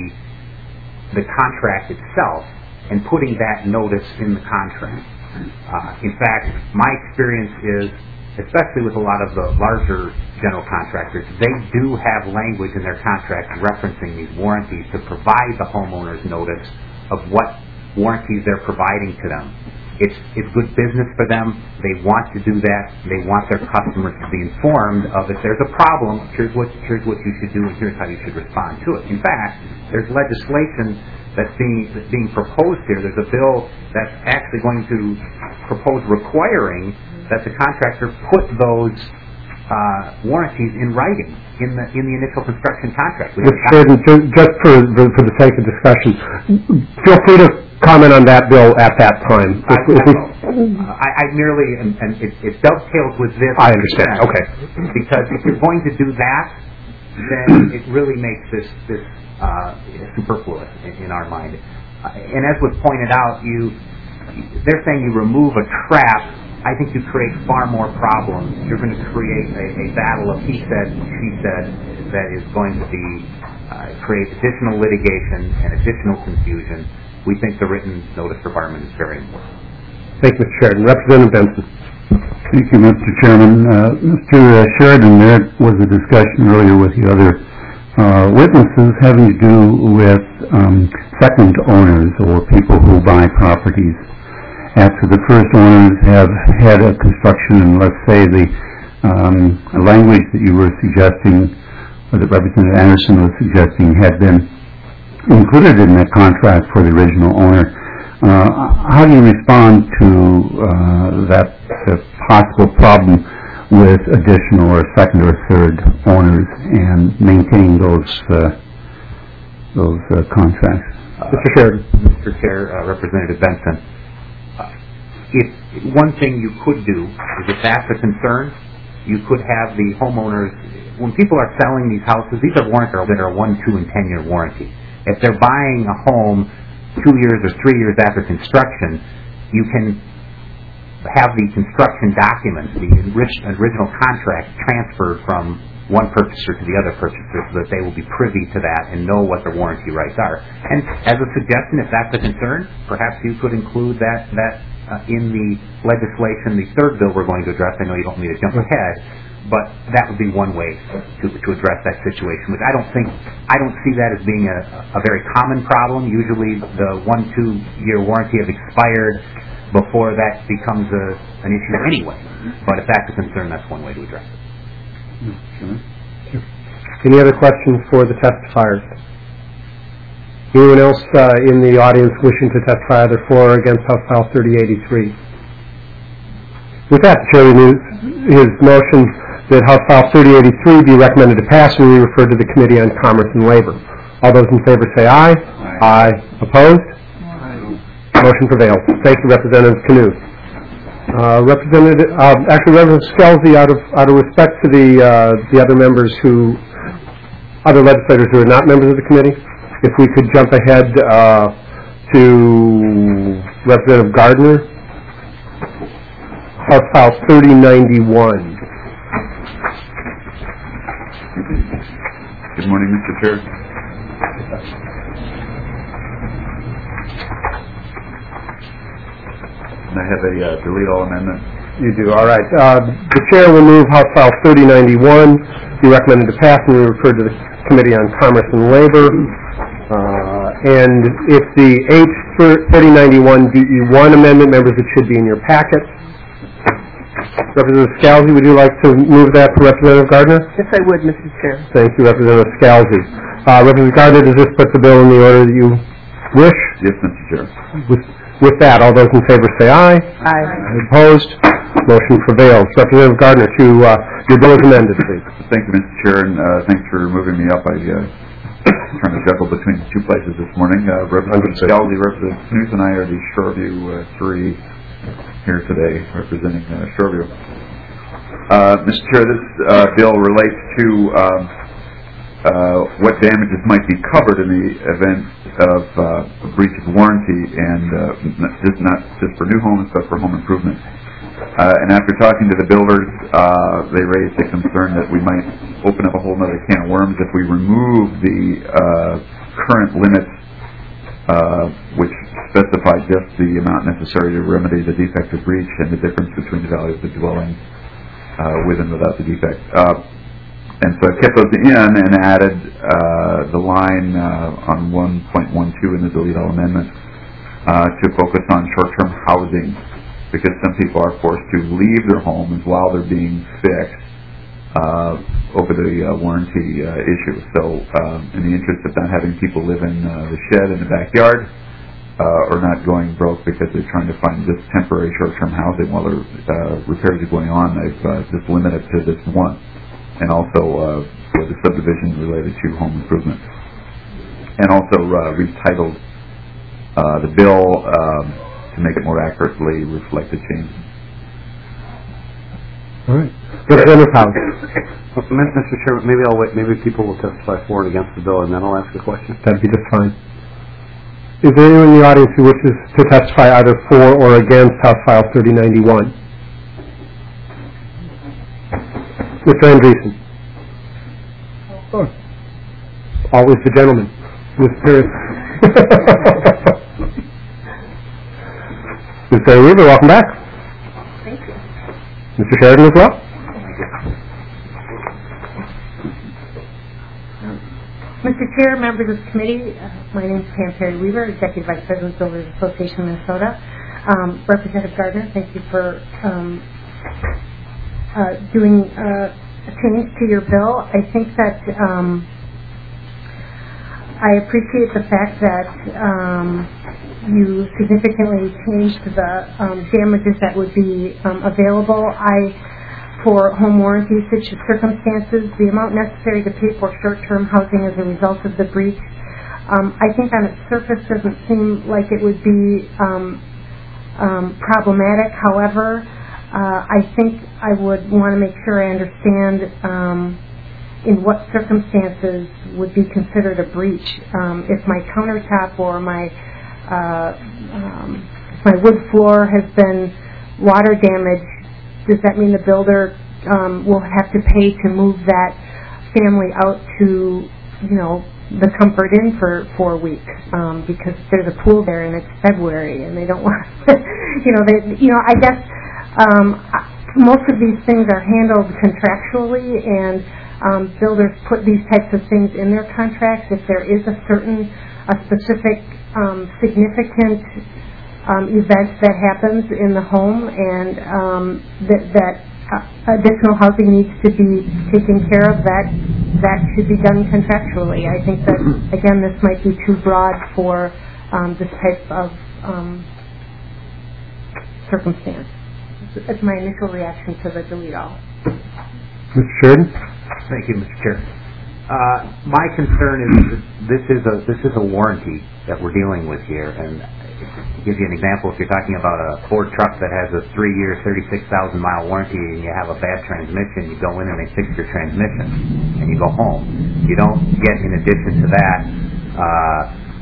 S11: the contract itself, and putting that notice in the contract. Uh, in fact, my experience is, especially with a lot of the larger general contractors, they do have language in their contracts referencing these warranties to provide the homeowners notice of what warranties they're providing to them. It's, it's good business for them. They want to do that. They want their customers to be informed of if there's a problem, here's what, here's what you should do and here's how you should respond to it. In fact, there's legislation that's being, that's being proposed here. There's a bill that's actually going to propose requiring that the contractor put those uh, warranties in writing in the in the initial construction contract.
S1: Mister Sheridan, just for the, for the sake of discussion, feel free to comment on that bill at that time.
S11: I, I, I, I merely, and, and it, it dovetails with this.
S1: I understand. Okay.
S11: Because if you're going to do that, then it really makes this this uh, superfluous in, in our mind. Uh, and as was pointed out, you they're saying you remove a trap. I think you create far more problems. You're going to create a, a battle of he said, she said, that is going to be uh, create additional litigation and additional confusion. We think the written notice requirement is very important.
S1: Thank you, Mister Sheridan. Representative Benson.
S5: Thank you, Mister Chairman. Uh, Mister Sheridan, there was a discussion earlier with the other uh, witnesses having to do with um, second owners or people who buy properties after the first owners have had a construction, and let's say the um, language that you were suggesting, or that Representative Anderson was suggesting, had been included in the contract for the original owner. Uh, how do you respond to uh, that uh, possible problem with additional or second or third owners and maintaining those uh, those uh, contracts.
S11: Uh,
S1: Mister Sheridan.
S11: Mister Chair, uh, Representative Benson, uh, if one thing you could do is, if that's a concern, you could have the homeowners, when people are selling these houses, these are warranties that are one, two, and ten year warranty. If they're buying a home two years or three years after construction, you can have the construction documents, the original contract, transferred from one purchaser to the other purchaser, so that they will be privy to that and know what their warranty rights are. And as a suggestion, if that's a concern, perhaps you could include that that uh, in the legislation, the third bill we're going to address. I know you don't want me to jump ahead, but that would be one way to to address that situation. Which I don't think I don't see that as being a, a very common problem. Usually, the one two year warranty have expired before that becomes a, an issue anyway. But if that's a concern, that's one way to address it.
S1: Any other questions for the testifiers? Anyone else uh, in the audience wishing to testify either for or against House File thirty eighty-three? With that, the Chair renews his motion that House File thirty eighty-three be recommended to pass and be referred to the Committee on Commerce and Labor. All those in favor say aye. Aye. Aye. Opposed? Motion prevails. Thank you, Representative Knudsen. Uh, Representative, uh, actually, Representative Scelsi, out of out of respect to the uh, the other members who, other legislators who are not members of the committee, if we could jump ahead uh, to Representative Gardner, House File thirty ninety-one.
S12: Good morning, Mister Chair. I have a uh, delete all amendment.
S1: You do, all right. Uh, the Chair will move House File thirty ninety-one, be recommended to pass and be referred to the Committee on Commerce and Labor. Uh, and if the H thirty ninety-one D E one amendment, members, it should be in your packet. Representative Scelsi, would you like to move that to Representative Gardner?
S8: Yes, I would, Mister Chair.
S1: Thank you, Representative Scelsi. Uh, Representative Gardner, does this put the bill in the order that you wish?
S12: Yes, Mister Chair.
S1: With, with that, all those in favor say aye.
S8: Aye.
S1: Opposed? Motion prevails. Representative Gardner, to uh, your bill is amended, please.
S12: Thank you, Mister Chair, and uh, thanks for moving me up. I uh, trying to juggle between two places this morning. Uh, Representative Scelsi, Representative Knudsen, and I are the Shoreview uh, three here today, representing uh, Shoreview. Uh, Mister Chair, this uh, bill relates to um, uh, what damages might be covered in the event of uh, a breach of warranty, and uh, not, just, not just for new homes, but for home improvement. Uh, and after talking to the builders, uh, they raised the concern that we might open up a whole other can of worms if we remove the uh, current limits, uh, which specify just the amount necessary to remedy the defect or breach and the difference between the value of the dwelling uh, with and without the defect. Uh, and so I kept those in and added uh, the line uh, on one point one two in the delete all amendment uh, to focus on short-term housing, because some people are forced to leave their homes while they're being fixed uh, over the uh, warranty uh, issue. So uh, in the interest of not having people live in uh, the shed in the backyard uh, or not going broke because they're trying to find just temporary short-term housing while their uh, repairs are going on, they've uh, just limited to this one. And also uh, for the subdivision related to home improvement. And also uh, retitled uh, the bill um, to make it more accurately reflect the change.
S1: All right. Representative Powell.
S5: Mister Chairman, maybe I'll wait. Maybe people will testify for and against the bill, and then I'll ask a question.
S1: That'd be just fine. Is there anyone in the audience who wishes to testify either for or against House File thirty ninety-one? Mister Andreessen. Oh. Always the gentleman. Mister Mister Weaver, welcome back.
S10: Thank you.
S1: Mister Sheridan as well.
S10: Mister Chair, members of the committee, uh, my name is Pam Perry Weaver, Executive Vice President, Builders Association of Minnesota. Um, Representative Gardner, thank you for um, uh, doing uh, a change to your bill. I think that um, I appreciate the fact that um, you significantly changed the um, damages that would be um, available. I For home warranty circumstances, the amount necessary to pay for short-term housing as a result of the breach Um, I think on its surface doesn't seem like it would be um, um, problematic. However, uh, I think I would want to make sure I understand um, in what circumstances would be considered a breach. Um, if my countertop or my uh, um, if my wood floor has been water damaged, does that mean the builder um, will have to pay to move that family out to, you know, the Comfort Inn for four weeks um, because there's a pool there and it's February and they don't want, you know, they, you know, I guess um, most of these things are handled contractually, and um, builders put these types of things in their contracts if there is a certain, a specific um, significant um, event that happens in the home, and um, that, that uh, additional housing needs to be taken care of, that that should be done contractually. I think that, again, this might be too broad for um, this type of um, circumstance. That's my initial reaction to the delete all.
S1: Mister Sheridan?
S11: Thank you, Mister Chair. Uh, my concern is that this is a this is a warranty that we're dealing with here, and to give you an example, if you're talking about a Ford truck that has a three-year, thirty-six thousand mile warranty, and you have a bad transmission, you go in and they fix your transmission, and you go home. You don't get, in addition to that, uh,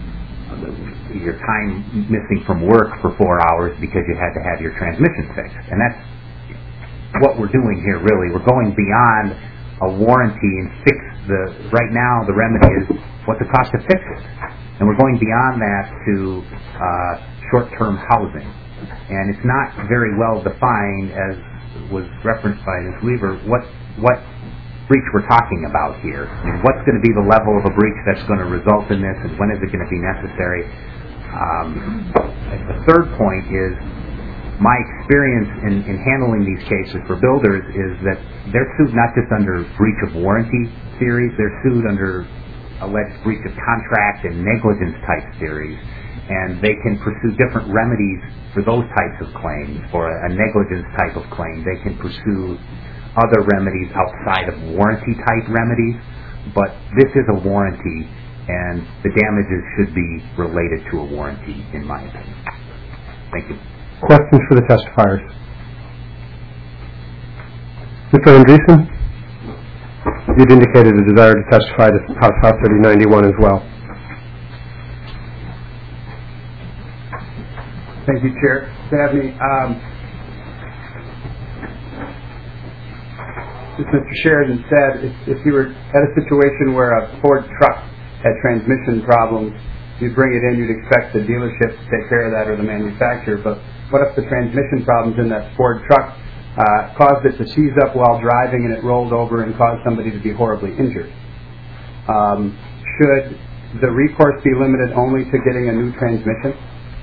S11: your time missing from work for four hours because you had to have your transmission fixed, and that's what we're doing here. Really, we're going beyond a warranty and fix the. Right now, the remedy is what's the cost to fix it. And we're going beyond that to uh, short-term housing. And it's not very well defined, as was referenced by Miz Weaver, what what breach we're talking about here. And what's going to be the level of a breach that's going to result in this, and when is it going to be necessary. Um, the third point is my experience in, in handling these cases for builders is that they're sued not just under breach of warranty theories, they're sued under alleged breach of contract and negligence type theories, and they can pursue different remedies for those types of claims. For a, a negligence type of claim, they can pursue other remedies outside of warranty type remedies, but this is a warranty, and the damages should be related to a warranty, in my opinion. Thank you.
S1: Questions for the testifiers? Mister Andreessen? You'd indicated a desire to testify to House House thirty ninety-one as well.
S3: Thank you, Chair Dabney. Um, as Mister Sheridan said, if, if you were at a situation where a Ford truck had transmission problems, you'd bring it in, you'd expect the dealership to take care of that, or the manufacturer. But what if the transmission problems in that Ford truck uh, caused it to seize up while driving and it rolled over and caused somebody to be horribly injured? Um, should the recourse be limited only to getting a new transmission?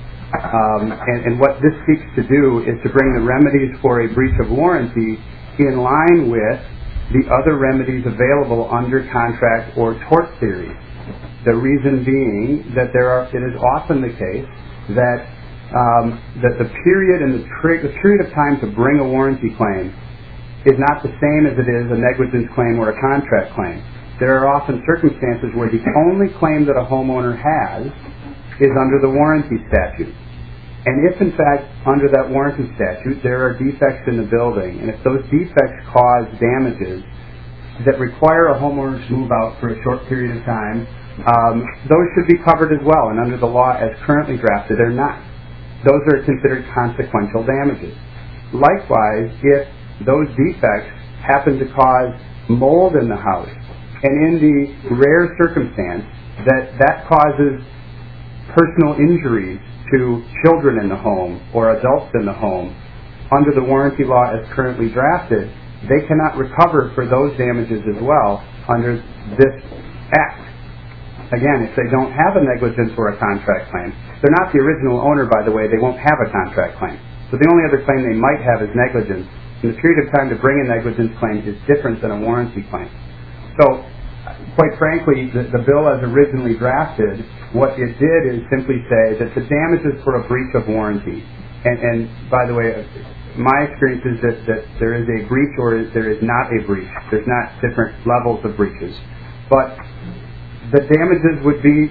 S3: Um, and, and what this seeks to do is to bring the remedies for a breach of warranty in line with the other remedies available under contract or tort theory. The reason being that there are, it is often the case that um, that the period and the, tri- the period of time to bring a warranty claim is not the same as it is a negligence claim or a contract claim. There are often circumstances where the only claim that a homeowner has is under the warranty statute. And if, in fact, under that warranty statute, there are defects in the building, and if those defects cause damages that require a homeowner to move out for a short period of time, um, those should be covered as well. And under the law as currently drafted, they're not. Those are considered consequential damages. Likewise, if those defects happen to cause mold in the house, and in the rare circumstance that that causes personal injuries to children in the home or adults in the home, under the warranty law as currently drafted, they cannot recover for those damages as well under this act. Again, if they don't have a negligence or a contract claim, they're not the original owner, by the way, they won't have a contract claim. So the only other claim they might have is negligence, and the period of time to bring a negligence claim is different than a warranty claim. So, quite frankly, the, the bill as originally drafted, what it did is simply say that the damages for a breach of warranty, and, and by the way, my experience is that, that there is a breach or there is not a breach. There's not different levels of breaches. But the damages would be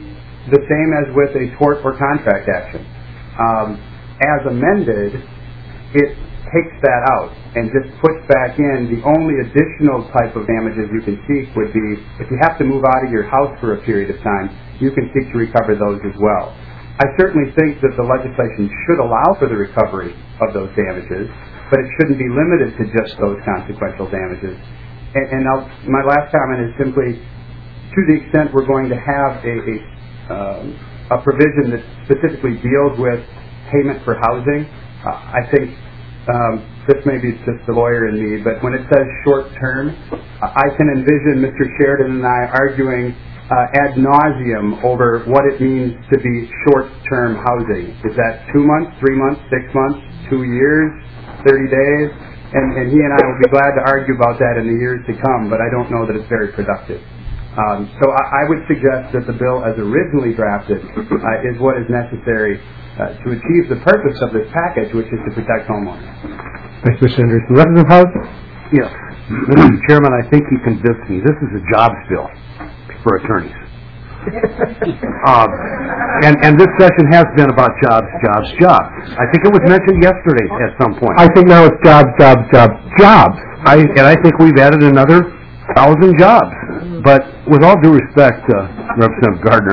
S3: the same as with a tort or contract action. Um, as amended, it takes that out and just puts back in the only additional type of damages you can seek would be if you have to move out of your house for a period of time, you can seek to recover those as well. I certainly think that the legislation should allow for the recovery of those damages, but it shouldn't be limited to just those consequential damages. And, and I'll, my last comment is simply, to the extent we're going to have a, a, um, a provision that specifically deals with payment for housing, uh, I think um, this may be just the lawyer in me, but when it says short term, I can envision Mister Sheridan and I arguing Uh, ad nauseum over what it means to be short-term housing. Is that two months, three months, six months, two years, thirty days? And, and he and I will be glad to argue about that in the years to come, but I don't know that it's very productive. Um, so I, I would suggest that the bill as originally drafted uh, is what is necessary uh, to achieve the purpose of this package, which is to protect homeowners.
S1: Thank you, Mister Anderson. Representative House?
S5: Yes. Mister Chairman, I think you convinced me. This is a jobs bill for attorneys. um, and, and this session has been about jobs, jobs, jobs. I think it was mentioned yesterday at some point.
S1: I think now it's jobs, jobs, jobs, jobs.
S5: I, and I think we've added another thousand jobs. But with all due respect, uh, Representative Gardner,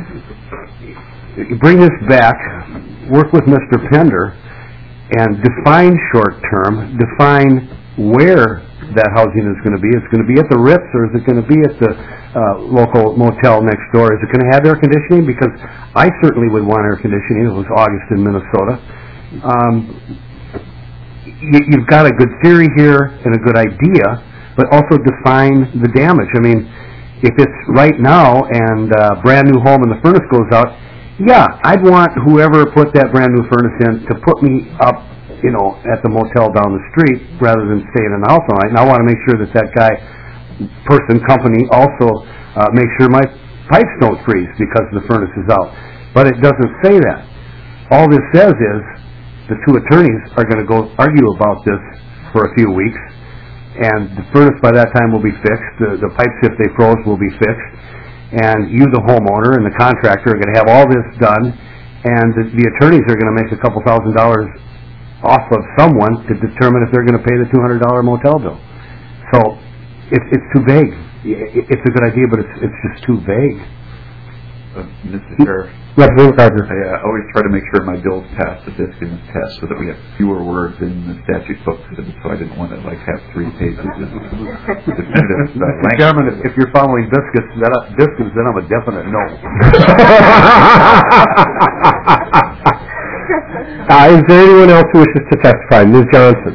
S5: bring this back, work with Mister Pender, and define short-term, define where that housing is going to be. It's going to be at the Ritz, or is it going to be at the uh, local motel next door? Is it going to have air conditioning? Because I certainly would want air conditioning. It was August in Minnesota. Um, you, you've got a good theory here and a good idea, but also define the damage. I mean, if it's right now and uh, brand new home and the furnace goes out, yeah, I'd want whoever put that brand new furnace in to put me up, you know, at the motel down the street rather than staying in the house all night. And I want to make sure that that guy, person, company also uh, make sure my pipes don't freeze because the furnace is out. But it doesn't say that. All this says is the two attorneys are going to go argue about this for a few weeks, and the furnace by that time will be fixed. The, the pipes, if they froze, will be fixed. And you, the homeowner, and the contractor are going to have all this done, and the, the attorneys are going to make a couple thousand dollars off of someone to determine if they're going to pay the two hundred dollars motel bill. So it, it's too vague. It, it's a good idea, but it's it's just too vague.
S12: Uh, Mister Chair,
S1: Representative Gardner.
S12: I uh, always try to make sure my bills pass the Discus test so that we have fewer words in the statute books, so I didn't want to like have three pages of definitive
S5: Mister
S12: language.
S5: Chairman, if, if you're following Discus, then, uh, Discus, then I'm a definite no.
S1: Uh, is there anyone else who wishes to testify? Miz Johnson.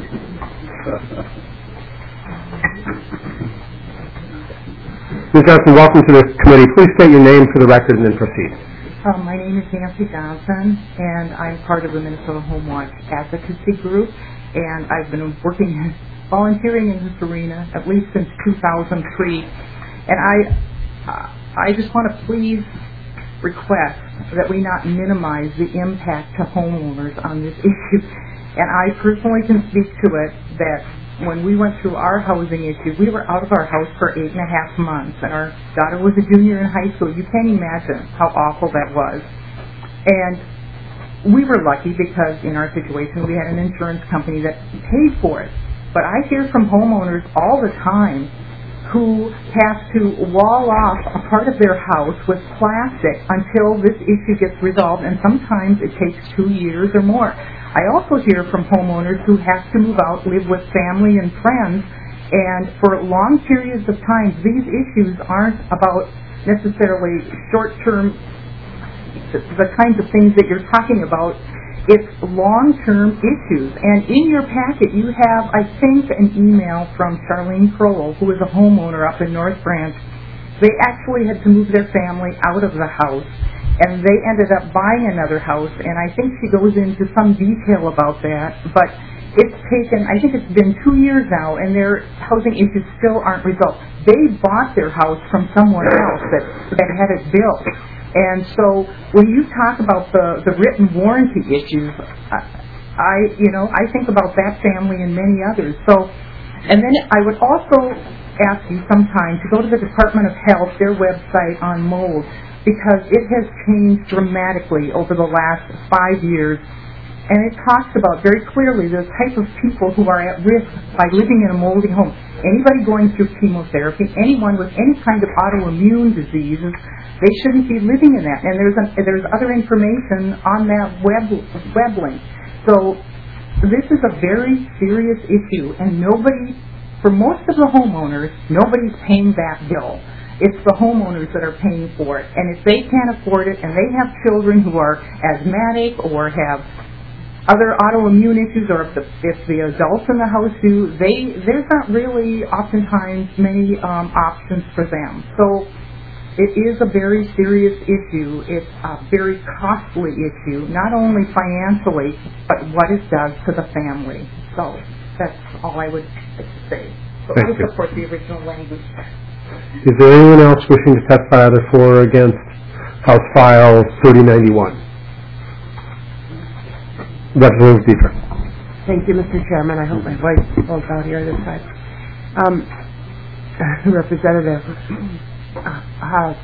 S1: Miz Johnson, welcome to the committee. Please state your name for the record and then proceed.
S13: Uh, my name is Nancy Johnson, and I'm part of the Minnesota Home Watch Advocacy Group, and I've been working, volunteering in this arena at least since two thousand three. And I, uh, I just want to please request that we not minimize the impact to homeowners on this issue. And I personally can speak to it that when we went through our housing issue, we were out of our house for eight and a half months, and our daughter was a junior in high school. You can't imagine how awful that was. And we were lucky because in our situation we had an insurance company that paid for it. But I hear from homeowners all the time who have to wall off a part of their house with plastic until this issue gets resolved, and sometimes it takes two years or more. I also hear from homeowners who have to move out, live with family and friends, and for long periods of time, these issues aren't about necessarily short-term, the kinds of things that you're talking about. It's long-term issues. And in your packet, you have, I think, an email from Charlene Crowell, who is a homeowner up in North Branch. They actually had to move their family out of the house, and they ended up buying another house, and I think she goes into some detail about that. But it's taken, I think it's been two years now, and their housing issues still aren't resolved. They bought their house from someone else that, that had it built. And so when you talk about the, the written warranty issues, I, I, you know, I think about that family and many others. So, and then I would also ask you sometime to go to the Department of Health, their website on mold. because it has changed dramatically over the last five years. And it talks about very clearly the type of people who are at risk by living in a moldy home. Anybody going through chemotherapy, anyone with any kind of autoimmune diseases, they shouldn't be living in that. And there's a, there's other information on that web web link. So this is a very serious issue, and nobody, for most of the homeowners, nobody's paying that bill. It's the homeowners that are paying for it. And if they can't afford it, and they have children who are asthmatic or have other autoimmune issues, or if the, if the adults in the house do, they, there's not really oftentimes many um, options for them. So it is a very serious issue. It's a very costly issue, not only financially, but what it does to the family. So that's all I would say. So
S1: Thank
S13: I
S1: you.
S13: support the original language.
S1: Is there anyone else wishing to testify either for or against House File thirty ninety-one? Representative Dietrich.
S8: Thank you, Mister Chairman. I hope my voice holds out here this time. Um, Representative uh, Haas,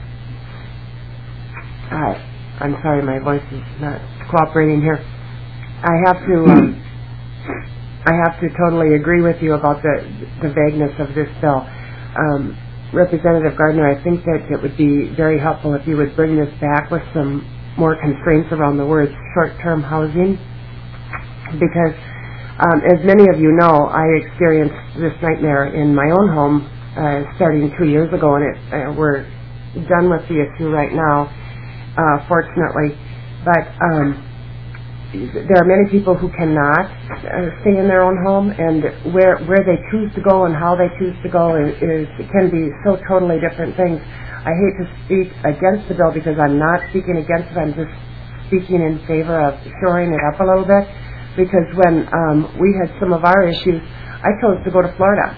S8: uh, I'm sorry, my voice is not cooperating here. I have to, um, I have to totally agree with you about the the vagueness of this bill. Um, Representative Gardner, I think that it would be very helpful if you would bring this back with some more constraints around the words short-term housing. Because, um, as many of you know, I experienced this nightmare in my own home uh, starting two years ago, and it, uh, we're done with the issue right now, uh, fortunately. But um, there are many people who cannot uh, stay in their own home, and where where they choose to go and how they choose to go is, is can be so totally different things. I hate to speak against the bill because I'm not speaking against it. I'm just speaking in favor of shoring it up a little bit. Because when um, we had some of our issues, I chose to go to Florida.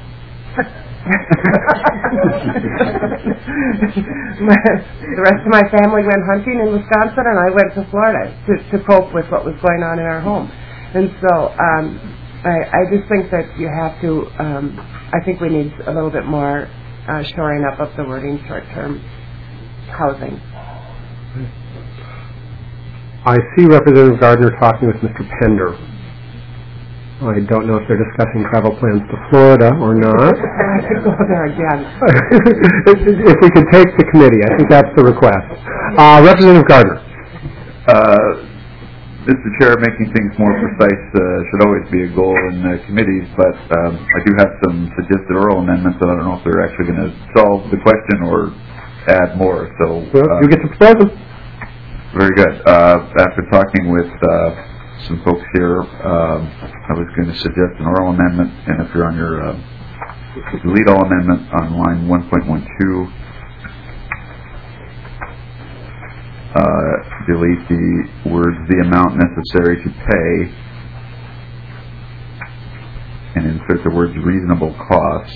S8: The rest of my family went hunting in Wisconsin, and I went to Florida to, to cope with what was going on in our home. And so um, I, I just think that you have to, um, I think we need a little bit more uh, shoring up of the wording short-term housing.
S1: I see Representative Gardner talking with Mister Pender. I don't know if they're discussing travel plans to Florida or not.
S8: I could go there again.
S1: If we could take the committee, I think that's the request. Uh, Representative Gardner.
S12: Uh, Mister Chair, making things more precise uh, should always be a goal in uh, committees, but um, I do have some suggested oral amendments, and I don't know if they're actually going to solve the question or add more. So
S1: well,
S12: uh,
S1: you get to propose them.
S12: Very good. Uh, after talking with uh, some folks here, um, I was going to suggest an oral amendment, and if you're on your uh, delete all amendment on line one point one two, uh, delete the words "the amount necessary to pay" and insert the words "reasonable cost."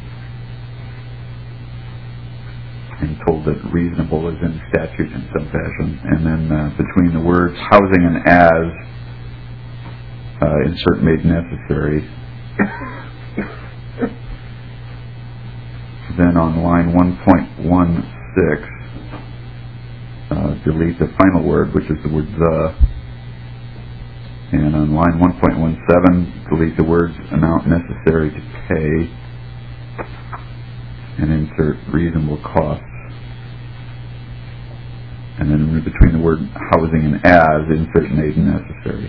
S12: And told that reasonable is in statute in some fashion, and then uh, between the words housing and as, uh, insert made necessary. Then on line one point one six, uh, delete the final word, which is the word the. And on line one point one seven, delete the words amount necessary to pay, and insert reasonable costs. And then in between the word housing and as, insert made necessary.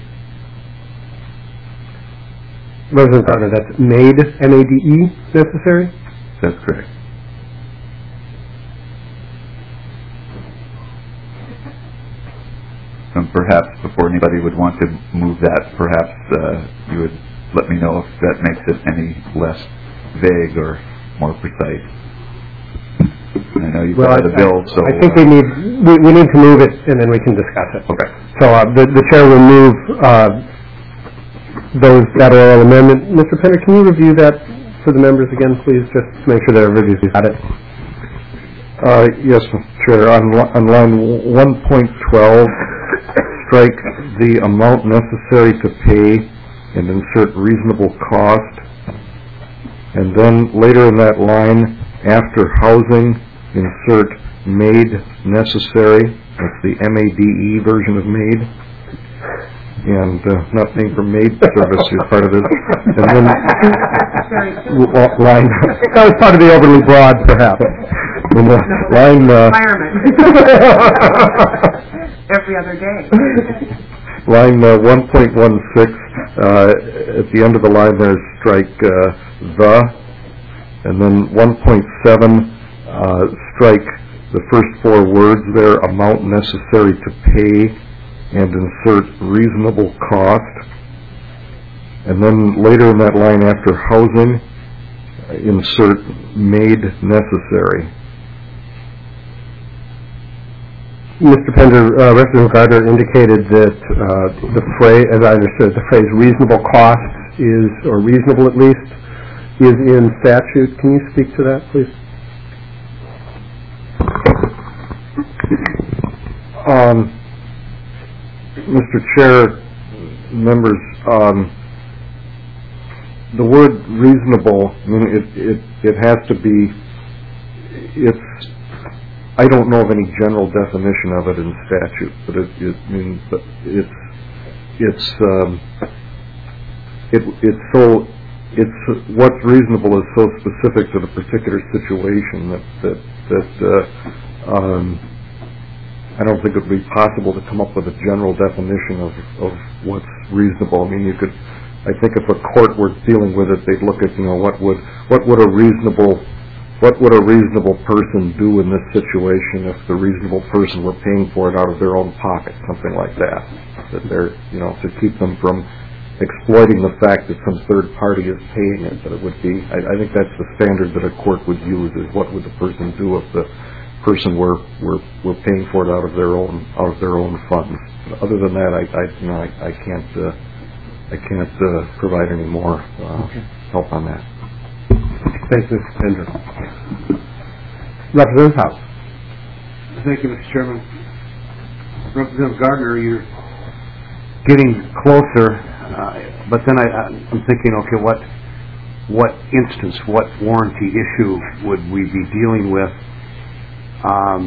S1: Representative Gardner, that's made, M A D E, necessary?
S12: That's correct. And perhaps before anybody would want to move that, perhaps uh, you would let me know if that makes it any less vague or more precise. I know you've
S1: well,
S12: got the bill, so...
S1: I think we need we, we need to move it, and then we can discuss it.
S12: Okay.
S1: So uh, the, the chair will move uh, those that oral amendment. Mister Pender, can you review that for the members again, please, just to make sure that everybody's got it?
S14: Uh, yes, Mister Chair. On, on line one point twelve, strike the amount necessary to pay and insert reasonable cost. And then later in that line, after housing, insert made necessary. That's the M A D E version of made. And uh, not paying for maid service is part of it. And then l- line
S1: That was part of the overly broad, perhaps.
S14: And the line uh,
S13: Every other day.
S14: line uh, one point one six, uh, at the end of the line there's strike uh, the, and then one point seven, uh, strike the first four words there, amount necessary to pay, and insert reasonable cost. And then later in that line after housing, uh, insert made necessary.
S1: Mister Pender, uh, Representative Gardner indicated that uh, the phrase, as I understood, the phrase reasonable cost is, or reasonable at least, is in statute. Can you speak to that, please?
S14: Um, Mister Chair, members, um, the word reasonable, I mean, it, it, it has to be, it's, I don't know of any general definition of it in statute, but it, it means, but it's, it's, um, it, it's so, it's, what's reasonable is so specific to the particular situation that, that, that, uh, um, I don't think it would be possible to come up with a general definition of, of what's reasonable. I mean, you could, I think if a court were dealing with it, they'd look at, you know, what would, what would a reasonable, what would a reasonable person do in this situation if the reasonable person were paying for it out of their own pocket, something like that. That they're, you know, to keep them from exploiting the fact that some third party is paying it, that it would be, I, I think that's the standard that a court would use, is what would the person do if the person were, were, were paying for it out of their own, out of their own funds. Other than that, I, I you know, I, I can't, uh, I can't uh, provide any more uh, okay. help on that.
S1: Thank you, Mister Pender. Representative House.
S15: Thank you, Mister Chairman. Representative Gardner, you're getting closer, uh, but then I, I'm thinking, okay, what, what instance, what warranty issue would we be dealing with? Um,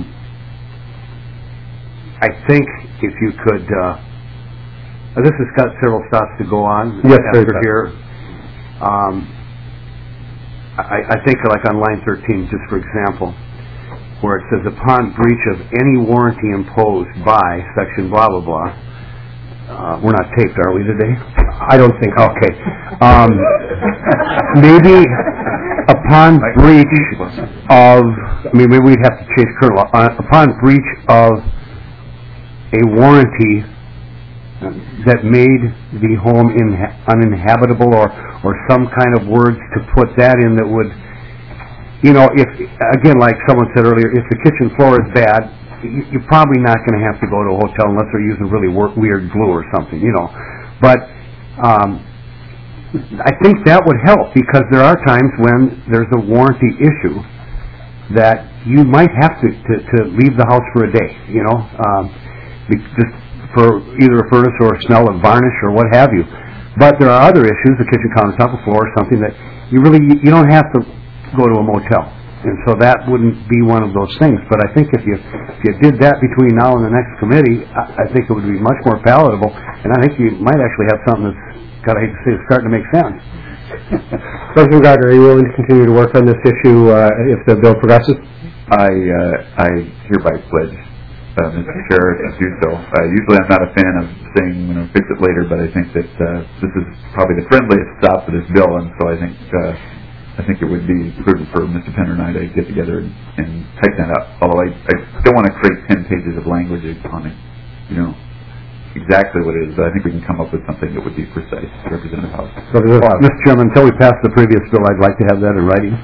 S15: I think if you could, uh, this has got several stops to go on
S1: yes,
S15: after here. Um, I, I think like on line thirteen, just for example, where it says, upon breach of any warranty imposed by section blah, blah, blah. Uh, we're not taped, are we, today?
S1: I don't think.
S15: Okay. Um, maybe upon breach of, I mean, maybe we'd have to change current law. Uh, upon breach of a warranty that made the home inha- uninhabitable, or, or some kind of words to put that in that would, you know, if, again, like someone said earlier, if the kitchen floor is bad, you're probably not going to have to go to a hotel unless they're using really weird glue or something, you know. But um, I think that would help, because there are times when there's a warranty issue that you might have to, to, to leave the house for a day, you know, um, just for either a furnace or a smell of varnish or what have you. But there are other issues, the kitchen countertop, the floor, or something that you really, you don't have to go to a motel. And so that wouldn't be one of those things. But I think if you if you did that between now and the next committee, I, I think it would be much more palatable. And I think you might actually have something that's, God, I hate to say, it's starting to make sense.
S1: President Gardner, are you willing to continue to work on this issue uh, if the bill progresses?
S12: I uh, I hereby pledge, uh, Mister Chair, to do so. Uh, usually I'm not a fan of saying, you know, fix it later, but I think that uh, this is probably the friendliest stop for this bill, and so I think uh, I think it would be prudent for Mister Pender and I to get together and, and tighten that up. Although I, I don't want to create ten pages of language on it, you know, exactly what it is, but I think we can come up with something that would be precise. Representative House.
S15: Well, Mister Chairman, until we pass the previous bill, I'd like to have that in writing.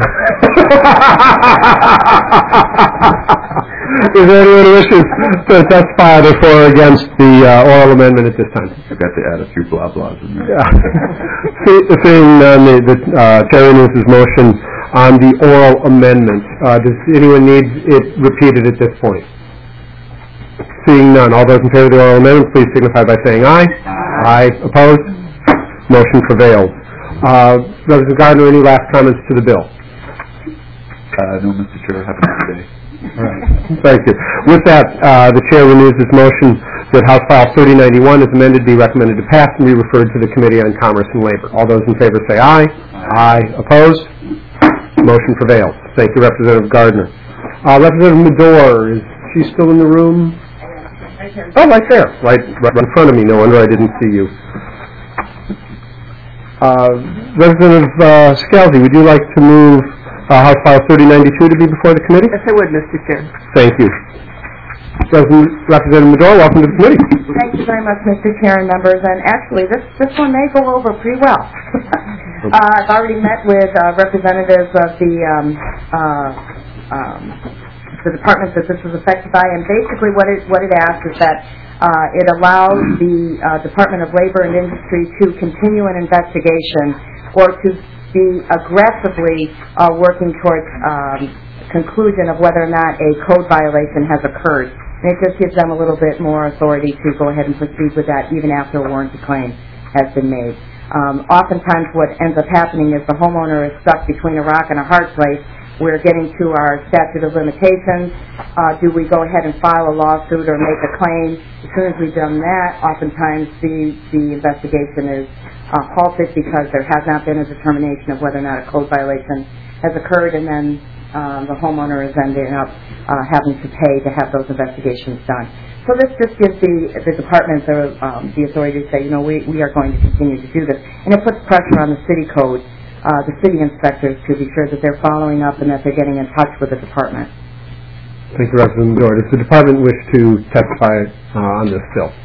S1: Is there anyone who wishes to testify either for or against the uh, oral amendment at this time?
S12: I've got to add a few blah blahs in there.
S1: Yeah. Seeing none, the, the uh, Chair renews his motion on the oral amendment. Uh, does anyone need it repeated at this point? Seeing none, all those in favor of the oral amendment, please signify by saying aye. Aye. Aye. Opposed? Motion prevails. Uh, Representative Gardner, any last comments to the bill?
S12: Uh, no, Mister Chair. Have a nice day.
S1: All right. Thank you. With that, uh, the chair renews his motion that House File thirty ninety-one is amended be recommended to pass and be referred to the Committee on Commerce and Labor. All those in favor say aye. Aye. Aye. Opposed? Motion prevails. Thank you, Representative Gardner. Uh, Representative Medor, is she still in the room? Oh, right there, right, right in front of me. No wonder I didn't see you. Uh, Representative uh, Scalzi, would you like to move uh, House File thirty ninety-two to be before the committee?
S8: Yes, I would, Mister Chair.
S1: Thank you. Representative Medor, welcome to the committee.
S9: Thank you very much, Mister Chair and members. And actually, this this one may go over pretty well. uh, I've already met with uh, representatives of the um, uh, um, the departments that this was affected by, and basically what it what it asks is that uh, it allows the uh, Department of Labor and Industry to continue an investigation or to be aggressively uh, working towards um, conclusion of whether or not a code violation has occurred. And it just gives them a little bit more authority to go ahead and proceed with that even after a warranty claim has been made. Um, oftentimes what ends up happening is the homeowner is stuck between a rock and a hard place. We're getting to our statute of limitations. Uh, do we go ahead and file a lawsuit or make a claim? As soon as we've done that, oftentimes the, the investigation is uh, halted because there has not been a determination of whether or not a code violation has occurred, and then um, the homeowner is ending up uh, having to pay to have those investigations done. So this just gives the, the department the, um, the authority to say, you know, we, we are going to continue to do this. And it puts pressure on the city code Uh, the city inspectors to be sure that they're following up and that they're getting in touch with the department.
S1: Thank you, Representative Medor. Does the department wish to testify uh, on this bill?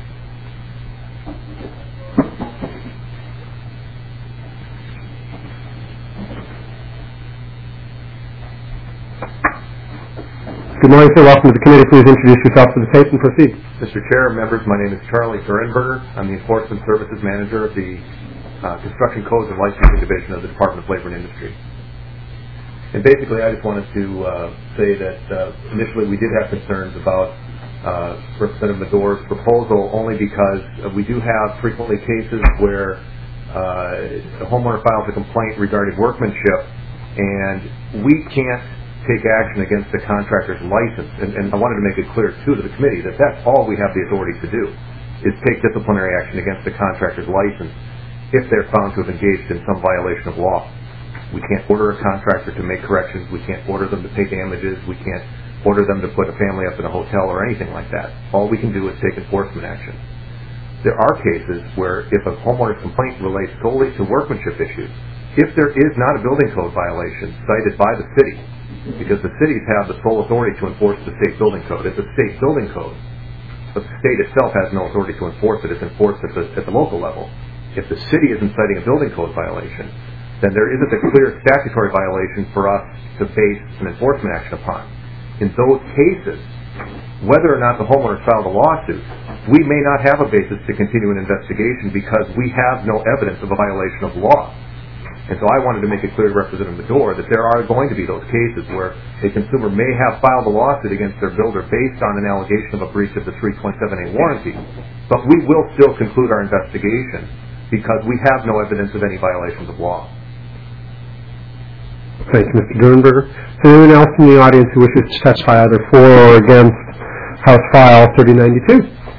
S1: Good morning, sir. Welcome to the committee. Please introduce yourself to the tape and proceed.
S16: Mister Chair, members, my name is Charlie Durenberger. I'm the Enforcement Services Manager of the Uh, Construction Codes and Licensing Division of the Department of Labor and Industry. And basically, I just wanted to uh, say that uh, initially we did have concerns about uh, Representative Medor's proposal only because uh, we do have frequently cases where uh, the homeowner files a complaint regarding workmanship and we can't take action against the contractor's license. And, and I wanted to make it clear, too, to the committee that that's all we have the authority to do, is take disciplinary action against the contractor's license if they're found to have engaged in some violation of law. We can't order a contractor to make corrections. We can't order them to pay damages. We can't order them to put a family up in a hotel or anything like that. All we can do is take enforcement action. There are cases where if a homeowner's complaint relates solely to workmanship issues, if there is not a building code violation cited by the city, because the cities have the sole authority to enforce the state building code. It's a state building code, but the state itself has no authority to enforce it. It's enforced at the, at the local level. If the city isn't citing a building code violation, then there isn't a clear statutory violation for us to base an enforcement action upon. In those cases, whether or not the homeowner filed a lawsuit, we may not have a basis to continue an investigation because we have no evidence of a violation of law. And so I wanted to make it clear to Representative Medor that there are going to be those cases where a consumer may have filed a lawsuit against their builder based on an allegation of a breach of the three twenty-seven A warranty, but we will still conclude our investigation because we have no evidence of any violations of law.
S1: Thank you, Mister Durenberger. Is there anyone else in the audience who wishes to testify either for or against House File thirty ninety-two?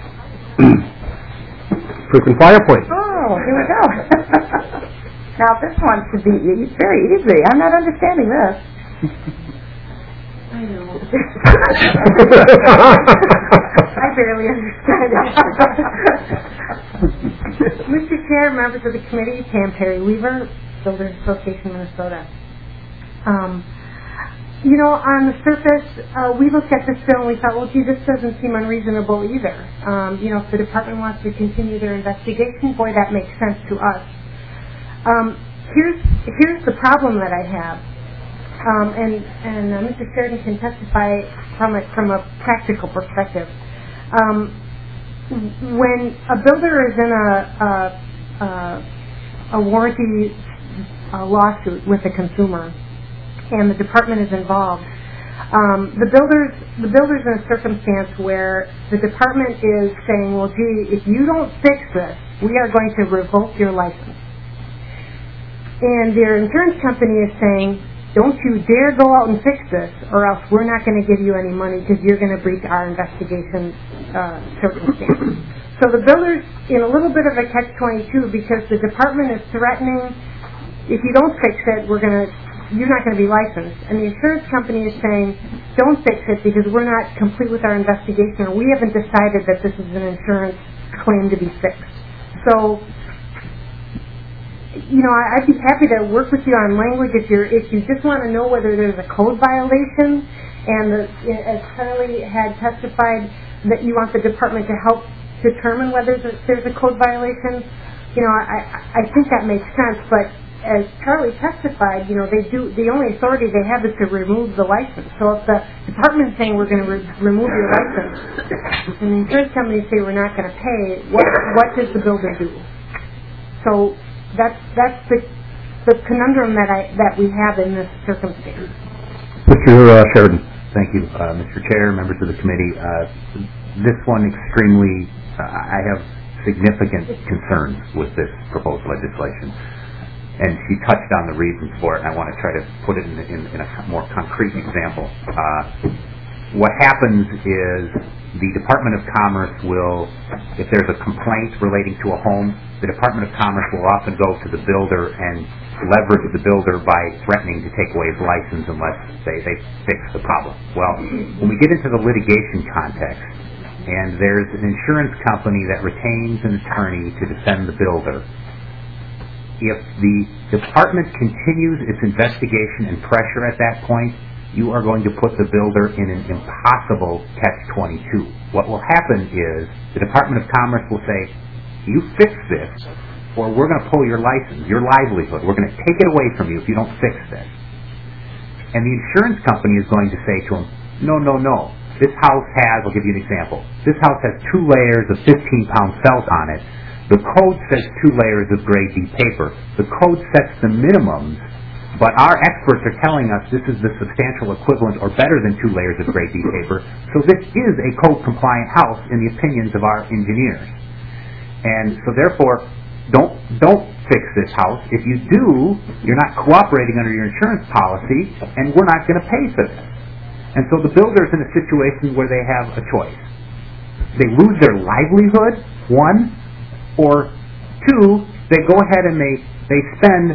S1: Frequent flyer point.
S9: Oh, here we go. Now this one should be e- very easy. I'm not understanding this. I know. I barely understand it.
S10: Mister Chair, members of the committee, Pam Perry Weaver, Builders Association, Minnesota. Um, you know, on the surface, uh, we looked at this bill and we thought, well, gee, this doesn't seem unreasonable either. Um, you know, if the department wants to continue their investigation, boy, that makes sense to us. Um, here's here's the problem that I have, um, and and uh, Mister Sheridan can testify from it from a practical perspective. Um, when a builder is in a a, a, a warranty a lawsuit with a consumer, and the department is involved, um, the builders the builder's in a circumstance where the department is saying, well, gee, if you don't fix this, we are going to revoke your license. And their insurance company is saying, don't you dare go out and fix this, or else we're not going to give you any money because you're going to breach our investigation uh, circumstance. So the builder's in a little bit of a catch twenty-two because the department is threatening, if you don't fix it, we're going to, you're not going to be licensed. And the insurance company is saying, don't fix it because we're not complete with our investigation, or we haven't decided that this is an insurance claim to be fixed. So, you know, I'd be happy to work with you on language if you're if you just want to know whether there's a code violation, and the, as Charlie had testified, that you want the department to help determine whether there's a code violation. You know, I I think that makes sense, but as Charlie testified, you know, they do the only authority they have is to remove the license. So if the department's saying we're going to re- remove your license, and the insurance companies say we're not going to pay, what what does the builder do? So that's that's the the conundrum that I that we have in this circumstance.
S15: Mister Uh, Sheridan.
S11: Thank you, uh, Mister Chair, members of the committee. Uh, this one extremely, uh, I have significant concerns with this proposed legislation. And she touched on the reasons for it, and I want to try to put it in, in, in a more concrete example. Uh, what happens is the Department of Commerce will, if there's a complaint relating to a home, the Department of Commerce will often go to the builder and leverage the builder by threatening to take away his license unless they, they fix the problem. Well, when we get into the litigation context, and there's an insurance company that retains an attorney to defend the builder, if the department continues its investigation and pressure at that point, you are going to put the builder in an impossible catch twenty-two. What will happen is the Department of Commerce will say, you fix this, or we're going to pull your license, your livelihood. We're going to take it away from you if you don't fix this. And the insurance company is going to say to him, no, no, no. This house has, I'll give you an example, this house has two layers of fifteen pound felt on it. The code says two layers of grade D paper. The code sets the minimums, but our experts are telling us this is the substantial equivalent or better than two layers of grade D paper. So this is a code-compliant house in the opinions of our engineers. And so therefore, don't don't fix this house. If you do, you're not cooperating under your insurance policy, and we're not going to pay for this. And so the builder's in a situation where they have a choice. They lose their livelihood, one, or two, they go ahead and they, they spend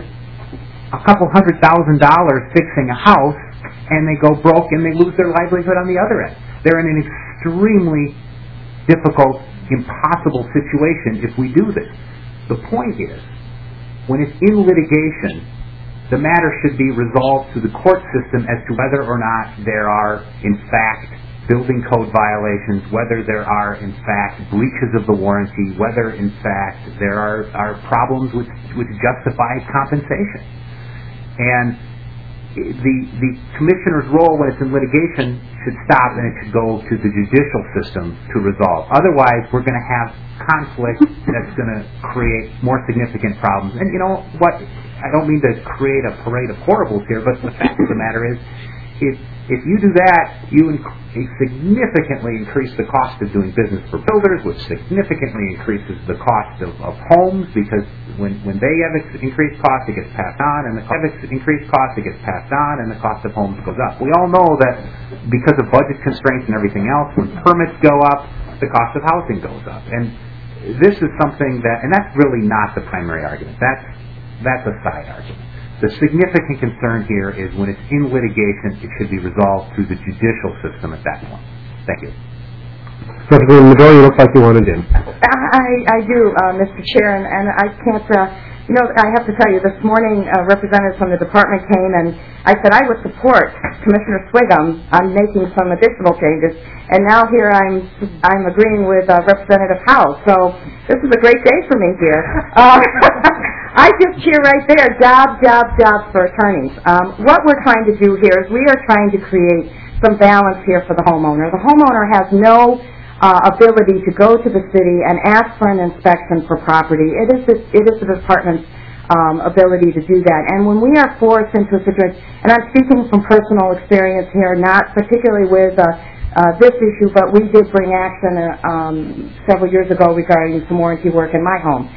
S11: a couple hundred thousand dollars fixing a house, and they go broke and they lose their livelihood on the other end. They're in an extremely difficult, impossible situation if we do this. The point is, when it's in litigation, the matter should be resolved through the court system as to whether or not there are, in fact, building code violations, whether there are, in fact, breaches of the warranty, whether, in fact, there are, are problems which, which justify compensation. And the, the commissioner's role when it's in litigation should stop and it should go to the judicial system to resolve. Otherwise, we're going to have conflict that's going to create more significant problems. And you know what? I don't mean to create a parade of horribles here, but the fact of the matter is, if if you do that, you inc- significantly increase the cost of doing business for builders, which significantly increases the cost of, of homes, because when, when they have increased cost, it gets passed on, and the cost of increased cost, it gets passed on, and the cost of homes goes up. We all know that because of budget constraints and everything else, when permits go up, the cost of housing goes up. And this is something that, and that's really not the primary argument. That's, that's a side argument. The significant concern here is when it's in litigation, it should be resolved through the judicial system at that point. Thank you.
S1: Secretary Madore, you look like you wanted in.
S17: I, I do, uh, Mister Chair, and, and I can't, uh, you know, I have to tell you, this morning a representative from the department came and I said I would support Commissioner Swigum on making some additional changes, and now here I'm I'm agreeing with uh, Representative Howell. So this is a great day for me here. Uh, I just hear right there, job, job, job for attorneys. Um, what we're trying to do here is we are trying to create some balance here for the homeowner. The homeowner has no uh, ability to go to the city and ask for an inspection for property. It is the, it is the department's um, ability to do that. And when we are forced into a situation, and I'm speaking from personal experience here, not particularly with uh, uh, this issue, but we did bring action uh, um, several years ago regarding some warranty work in my home.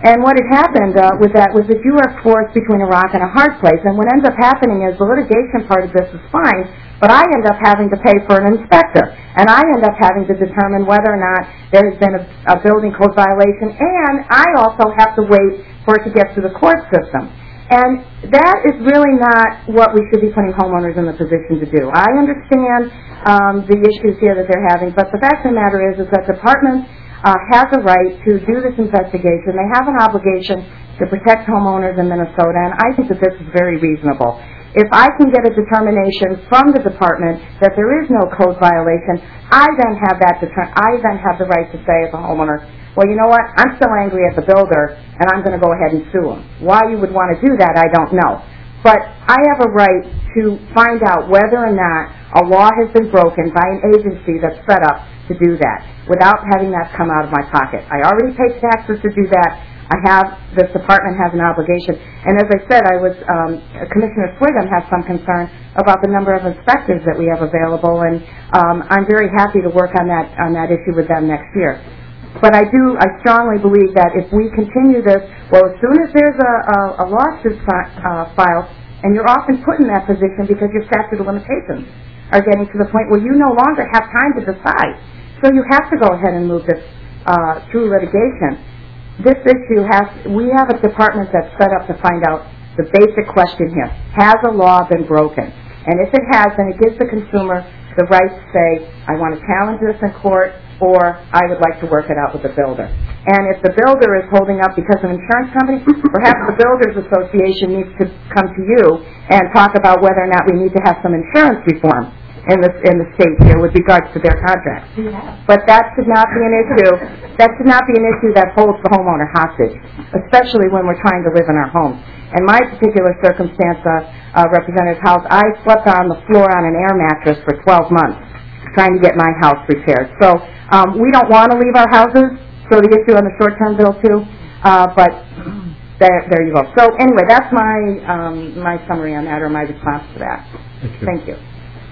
S17: And what had happened uh, with that was that you are forced between a rock and a hard place. And what ends up happening is the litigation part of this is fine, but I end up having to pay for an inspector. And I end up having to determine whether or not there has been a, a building code violation. And I also have to wait for it to get through the court system. And that is really not what we should be putting homeowners in the position to do. I understand um, the issues here that they're having, but the fact of the matter is, is that departments Uh, has a right to do this investigation. They have an obligation to protect homeowners in Minnesota, and I think that this is very reasonable. If I can get a determination from the department that there is no code violation, I then have that deter- I then have the right to say as a homeowner, well, you know what, I'm still angry at the builder, and I'm going to go ahead and sue him. Why you would want to do that, I don't know. But I have a right to find out whether or not a law has been broken by an agency that's set up to do that without having that come out of my pocket. I already paid taxes to do that. I have, this department has an obligation. And as I said, I was, um, Commissioner Swigum has some concern about the number of inspectors that we have available, and um, I'm very happy to work on that, on that issue with them next year. But I do, I strongly believe that if we continue this, well, as soon as there's a, a, a lawsuit fi- uh, filed, and you're often put in that position because your statute of limitations are getting to the point where you no longer have time to decide. So you have to go ahead and move this uh, through litigation. This issue has, we have a department that's set up to find out the basic question here. Has a law been broken? And if it has, then it gives the consumer the right to say, I want to challenge this in court, or I would like to work it out with the builder. And if the builder is holding up because of an insurance company, perhaps the Builders Association needs to come to you and talk about whether or not we need to have some insurance reform in the, in the state here with regards to their contracts. But that should not be an issue. That should not be an issue that holds the homeowner hostage, especially when we're trying to live in our homes. In my particular circumstance, uh, uh, Representative House, I slept on the floor on an air mattress for twelve months trying to get my house repaired. So um, we don't want to leave our houses, so the issue on the short-term bill too, uh, but there, there you go. So anyway, that's my um, my summary on that, or my response to that. Thank you.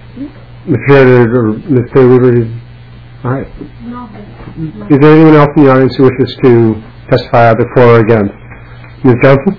S1: Mister Chair, or Miz Taylor, all right. Is there anyone else in the audience who wishes to testify either for or against? Miz Johnson?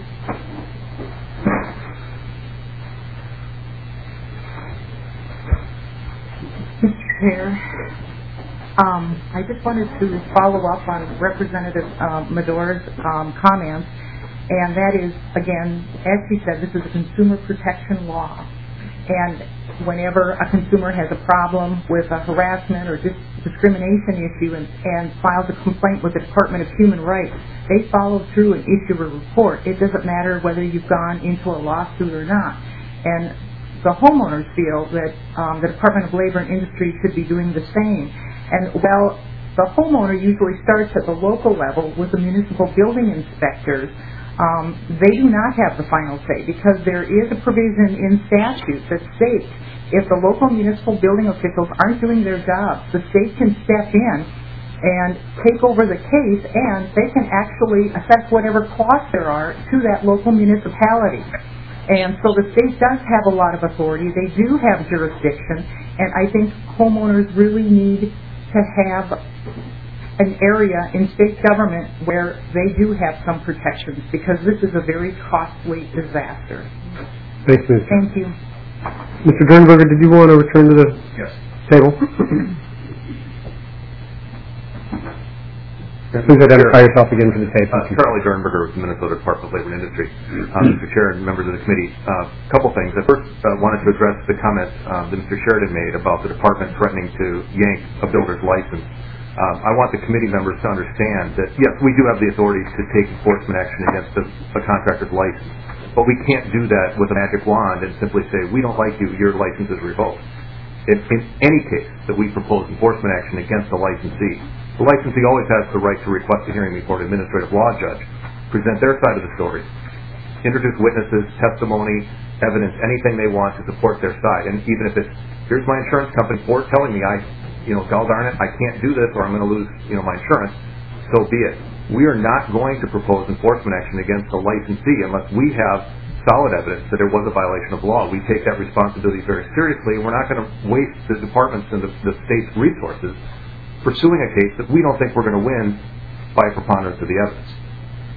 S13: Mister Chair, um, I just wanted to follow up on Representative uh, Medor's um, comments, and that is, again, as she said, this is a consumer protection law. And whenever a consumer has a problem with a harassment or dis- discrimination issue and, and files a complaint with the Department of Human Rights, they follow through and issue a report. It doesn't matter whether you've gone into a lawsuit or not. And the homeowners feel that um, the Department of Labor and Industry should be doing the same. And, well, the homeowner usually starts at the local level with the municipal building inspectors. Um, they do not have the final say because there is a provision in statute that states if the local municipal building officials aren't doing their jobs, the state can step in and take over the case, and they can actually assess whatever costs there are to that local municipality. And so the state does have a lot of authority. They do have jurisdiction, and I think homeowners really need to have an area in state government where they do have some protections, because this is a very costly disaster.
S1: Thanks, Miz
S13: Thank you.
S1: Mister Dernberger, did you want to return to the
S16: yes.
S1: table? Please identify yourself again for the tape.
S16: Uh, Charlie Dernberger with the Minnesota Department of Labor and Industry. Uh, Mister Chair and members of the committee, a uh, couple things. I first uh, wanted to address the comment um, that Mister Sheridan made about the department threatening to yank a builder's license. Um, I want the committee members to understand that, yes, we do have the authority to take enforcement action against a, a contractor's license, but we can't do that with a magic wand and simply say, we don't like you, your license is revoked. In, in any case that we propose enforcement action against a licensee, the licensee always has the right to request a hearing before an administrative law judge, present their side of the story, introduce witnesses, testimony, evidence, anything they want to support their side. And even if it's, here's my insurance company for telling me I you know, gall darn it, I can't do this or I'm going to lose, you know, my insurance, so be it. We are not going to propose enforcement action against the licensee unless we have solid evidence that there was a violation of law. We take that responsibility very seriously, and we're not going to waste the department's and the, the state's resources pursuing a case that we don't think we're going to win by a preponderance of the evidence.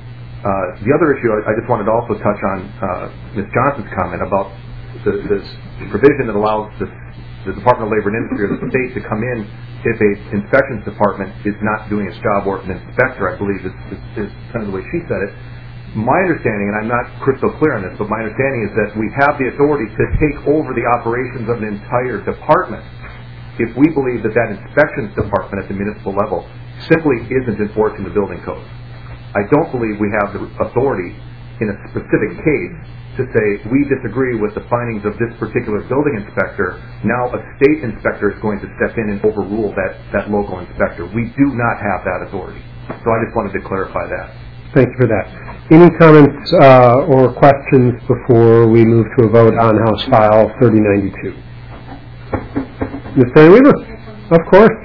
S16: Uh, the other issue I, I just wanted to also touch on uh, Miz Johnson's comment about the, this provision that allows the, the Department of Labor and Industry or the state to come in if a inspections department is not doing its job, or if an inspector, I believe, is, is, is kind of the way she said it. My understanding, and I'm not crystal clear on this, but my understanding is that we have the authority to take over the operations of an entire department if we believe that that inspections department at the municipal level simply isn't enforcing the building code. I don't believe we have the authority in a specific case to say we disagree with the findings of this particular building inspector. Now a state inspector is going to step in and overrule that, that local inspector. We do not have that authority. So I just wanted to clarify that.
S1: Thank you for that. Any comments uh, or questions before we move to a vote on House File thirty ninety-two? Miz Perry Weaver? Of course.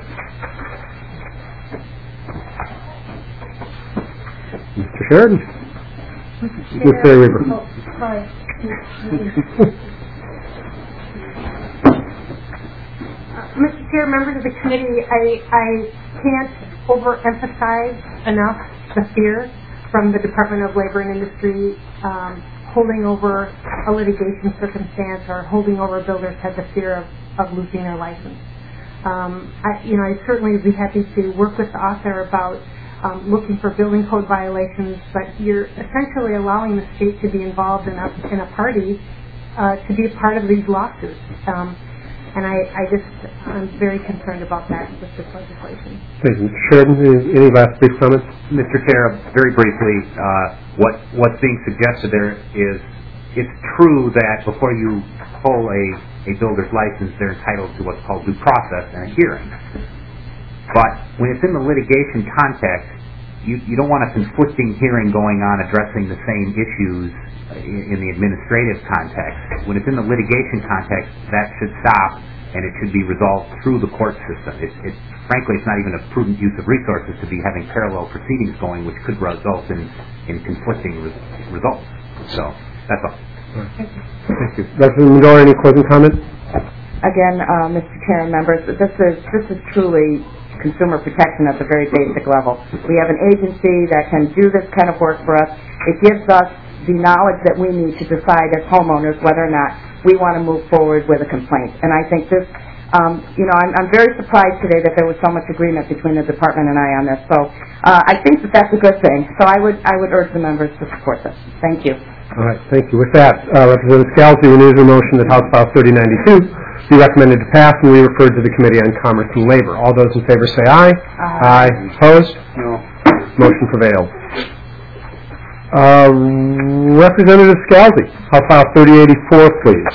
S1: Mister Sheridan? Miz Perry Weaver?
S10: Oh, hi. uh, Mister Chair, members of the committee, I, I can't overemphasize enough the fear from the Department of Labor and Industry um, holding over a litigation circumstance or holding over builders had the fear of, of losing their license. Um, I, you know, I certainly would be happy to work with the author about um, looking for building code violations, but you're essentially allowing the state to be involved in a, in a party uh, to be a part of these lawsuits. Um, and I, I just, I'm very concerned about that with this legislation.
S1: Thank you. Mister Sheridan, any last brief comments?
S11: Mister Chair, very briefly, uh, what what's being suggested there is it's true that before you pull a, a builder's license, they're entitled to what's called due process and a hearing. But when it's in the litigation context, you, you don't want a conflicting hearing going on addressing the same issues in, in the administrative context. When it's in the litigation context, that should stop and it should be resolved through the court system. It, it, frankly, it's not even a prudent use of resources to be having parallel proceedings going, which could result in, in conflicting re- results. So, that's all.
S1: Thank you. Representative Medora, any closing comments?
S17: Again, uh, Mister Chair and members, this is this is truly consumer protection at the very basic level. We have an agency that can do this kind of work for us. It gives us the knowledge that we need to decide as homeowners whether or not we want to move forward with a complaint. And I think this, um, you know, I'm, I'm very surprised today that there was so much agreement between the department and I on this. So uh, I think that that's a good thing. So I would I would urge the members to support this. Thank you.
S1: All right, thank you. With that, uh, Representative Scalzi renews her motion that House File thirty ninety-two be recommended to pass and we referred to the Committee on Commerce and Labor. All those in favor say aye. Aye. Aye. Opposed? No. Motion prevails. Uh, Representative Scalzi, House File thirty eighty-four, please.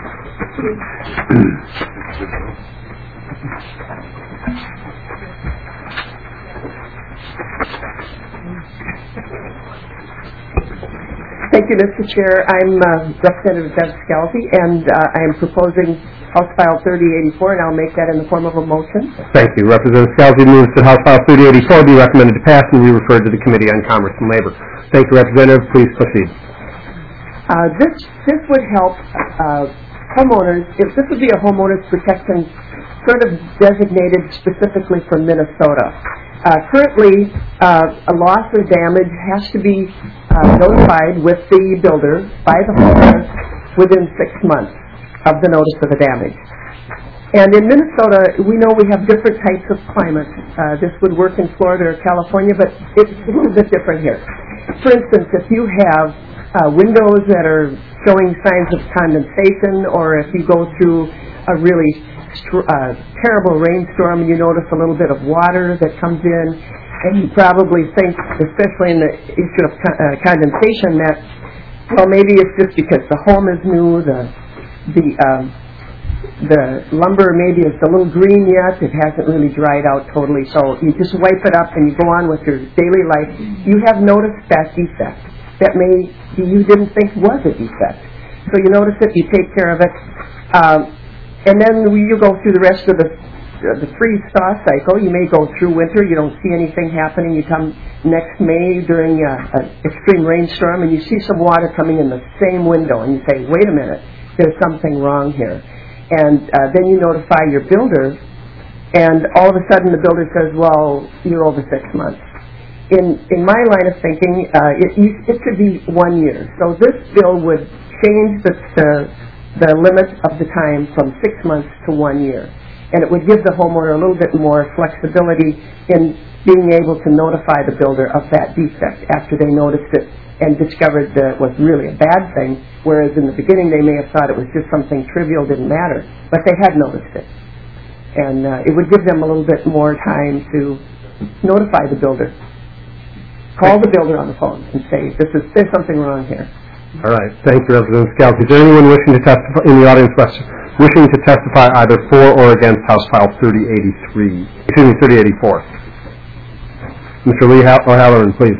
S8: Thank you, Mister Chair. I'm uh, Representative Deb Scalzi, and uh, I am proposing House File thirty eighty-four, and I'll make that in the form of a motion.
S1: Thank you. Representative Scalzi moves that House File thirty eighty-four be recommended to pass and be referred to the Committee on Commerce and Labor. Thank you, Representative. Please proceed.
S8: Uh, this this would help uh, homeowners. If this would be a homeowners protection sort of designated specifically for Minnesota. Uh, currently, uh, a loss or damage has to be uh, notified with the builder by the homeowner within six months of the notice of the damage. And in Minnesota, we know we have different types of climate. Uh, this would work in Florida or California, but it's a little bit different here. For instance, if you have uh, windows that are showing signs of condensation, or if you go through a really st- uh, terrible rainstorm and you notice a little bit of water that comes in, and you probably think, especially in the issue of con- uh, condensation, that, well, maybe it's just because the home is new, the the um, the lumber maybe is a little green yet, it hasn't really dried out totally, so you just wipe it up and you go on with your daily life. You have noticed that defect that may you didn't think was a defect. So you notice it, you take care of it, um, and then you go through the rest of the uh, the freeze-thaw cycle. You may go through winter, you don't see anything happening. You come next May during uh, an extreme rainstorm and you see some water coming in the same window and you say, wait a minute, there's something wrong here. And uh, then you notify your builder, and all of a sudden the builder says, well, you're over six months. in in my line of thinking, uh, it, it should be one year. So this bill would change the, the the limit of the time from six months to one year, and it would give the homeowner a little bit more flexibility in being able to notify the builder of that defect after they noticed it and discovered that it was really a bad thing, whereas in the beginning they may have thought it was just something trivial, didn't matter, but they had noticed it. And uh, it would give them a little bit more time to notify the builder. Call the builder on the phone and say, this is, there's something wrong here.
S1: All right. Thank you, Representative Scalzi. Is there anyone wishing to testify in the audience wishing to testify either for or against House File thirty eighty-three? Excuse me, thirty eighty-four. Mister Lee O'Halloran, please.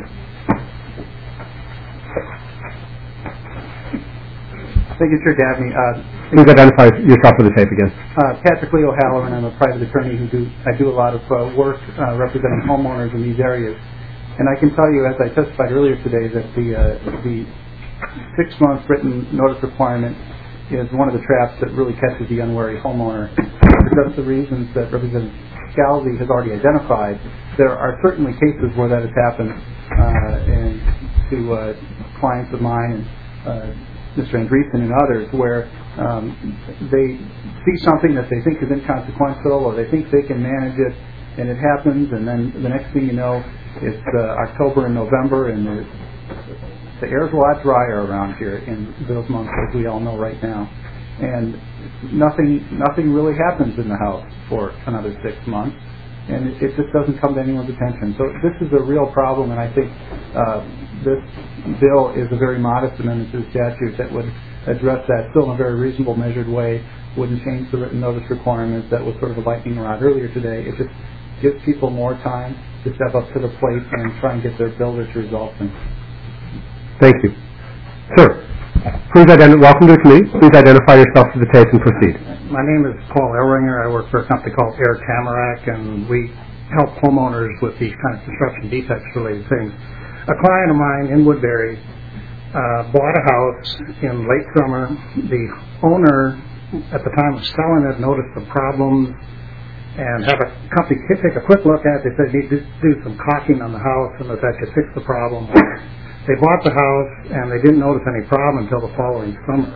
S2: Thank you, Chair Dabney. Uh,
S1: please identify yourself for the tape again.
S2: Uh, Patrick Lee O'Halloran. I'm a private attorney who do I do a lot of uh, work uh, representing homeowners in these areas. And I can tell you, as I testified earlier today, that the uh, the six-month written notice requirement is one of the traps that really catches the unwary homeowner. For just the reasons that Representative Scalzi has already identified, there are certainly cases where that has happened, uh, and to uh, clients of mine and uh, Mister Andreessen and others, where um, they see something that they think is inconsequential, or they think they can manage it, and it happens, and then the next thing you know, it's uh, October and November, and the, the air's a lot drier around here in those months, as we all know right now. And nothing nothing really happens in the house for another six months, and it, it just doesn't come to anyone's attention. So this is a real problem, and I think uh, this bill is a very modest amendment to the statute that would address that still in a very reasonable, measured way, wouldn't change the written notice requirement that was sort of a lightning rod earlier today. It just gives people more time to step up to the plate and try and get their builder to resolve things.
S1: Thank you. Sir, please ident- welcome to the committee. Please identify yourself to the tape and proceed.
S18: My name is Paul Elringer. I work for a company called Air Tamarack, and we help homeowners with these kind of construction defects-related things. A client of mine in Woodbury uh, bought a house in late summer. The owner, at the time of selling it, noticed the problems and have a company take a quick look at it. They said they need to do some caulking on the house and that that could fix the problem. They bought the house and they didn't notice any problem until the following summer.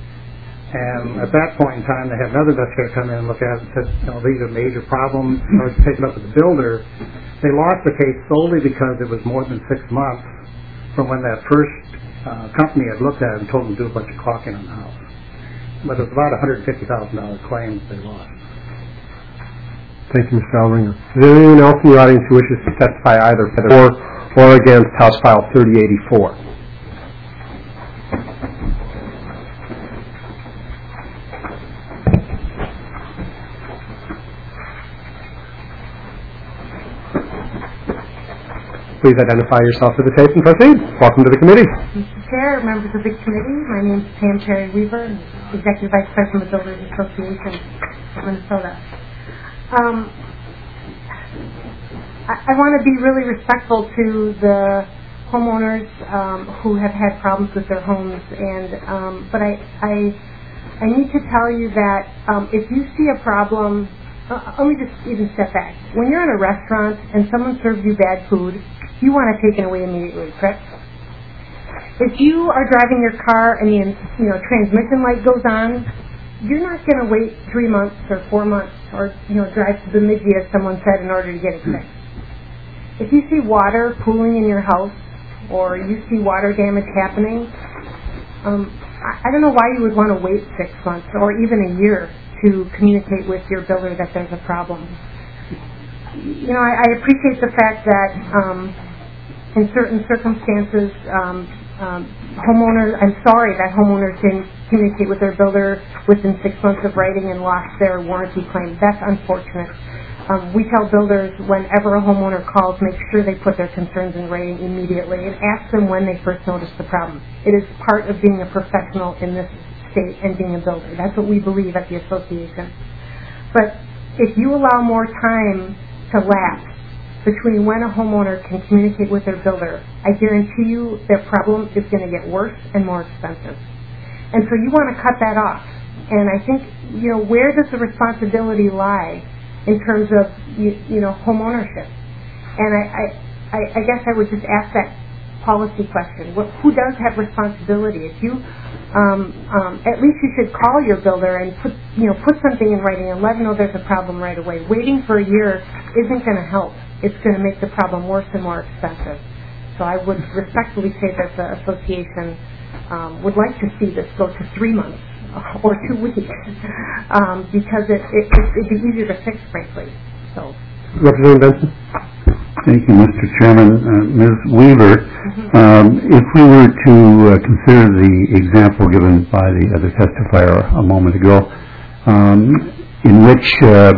S18: And at that point in time, they had another investigator come in and look at it and said, you know, these are major problems. I was taken up with the builder. They lost the case solely because it was more than six months from when that first uh, company had looked at it and told them to do a bunch of caulking on the house. But it was about a one hundred fifty thousand dollars claim they lost.
S1: Thank you, Mister Elringer. Is there anyone else in the audience who wishes to testify either for or against House File thirty eighty-four? Please identify yourself to the tape and proceed. Welcome to the committee.
S10: Mister Chair, members of the committee, my name is Pam Perry Weaver, Executive Vice President of the Builders Association of Minnesota. Um, I, I want to be really respectful to the homeowners um, who have had problems with their homes, and um, but I, I I need to tell you that um, if you see a problem, uh, let me just even step back. When you're in a restaurant and someone serves you bad food, you want to take it away immediately, correct? If you are driving your car and the you know transmission light goes on, you're not going to wait three months or four months or, you know, drive to Bemidji, as someone said, in order to get it fixed. If you see water pooling in your house or you see water damage happening, um, I, I don't know why you would want to wait six months or even a year to communicate with your builder that there's a problem. You know, I, I appreciate the fact that um, in certain circumstances, um, Um, homeowners, I'm sorry that homeowners didn't communicate with their builder within six months of writing and lost their warranty claim. That's unfortunate. Um, we tell builders whenever a homeowner calls, make sure they put their concerns in writing immediately and ask them when they first noticed the problem. It is part of being a professional in this state and being a builder. That's what we believe at the association. But if you allow more time to lapse between when a homeowner can communicate with their builder, I guarantee you their problem is going to get worse and more expensive. And so you want to cut that off. And I think, you know, where does the responsibility lie in terms of, you, you know, home ownership? And I, I, I, I guess I would just ask that policy question. What, who does have responsibility? If you, um, um, at least you should call your builder and put, you know, put something in writing and let them know there's a problem right away. Waiting for a year isn't going to help. It's going to make the problem worse and more expensive. So I would respectfully say that the association um, would like to see this go to three months or two weeks um, because it, it, it'd be easier to fix, frankly. So.
S1: Representative Benson.
S5: Thank you, Mister Chairman. Uh, Miz Weaver, mm-hmm. um, if we were to uh, consider the example given by the other testifier a moment ago, um, in which uh,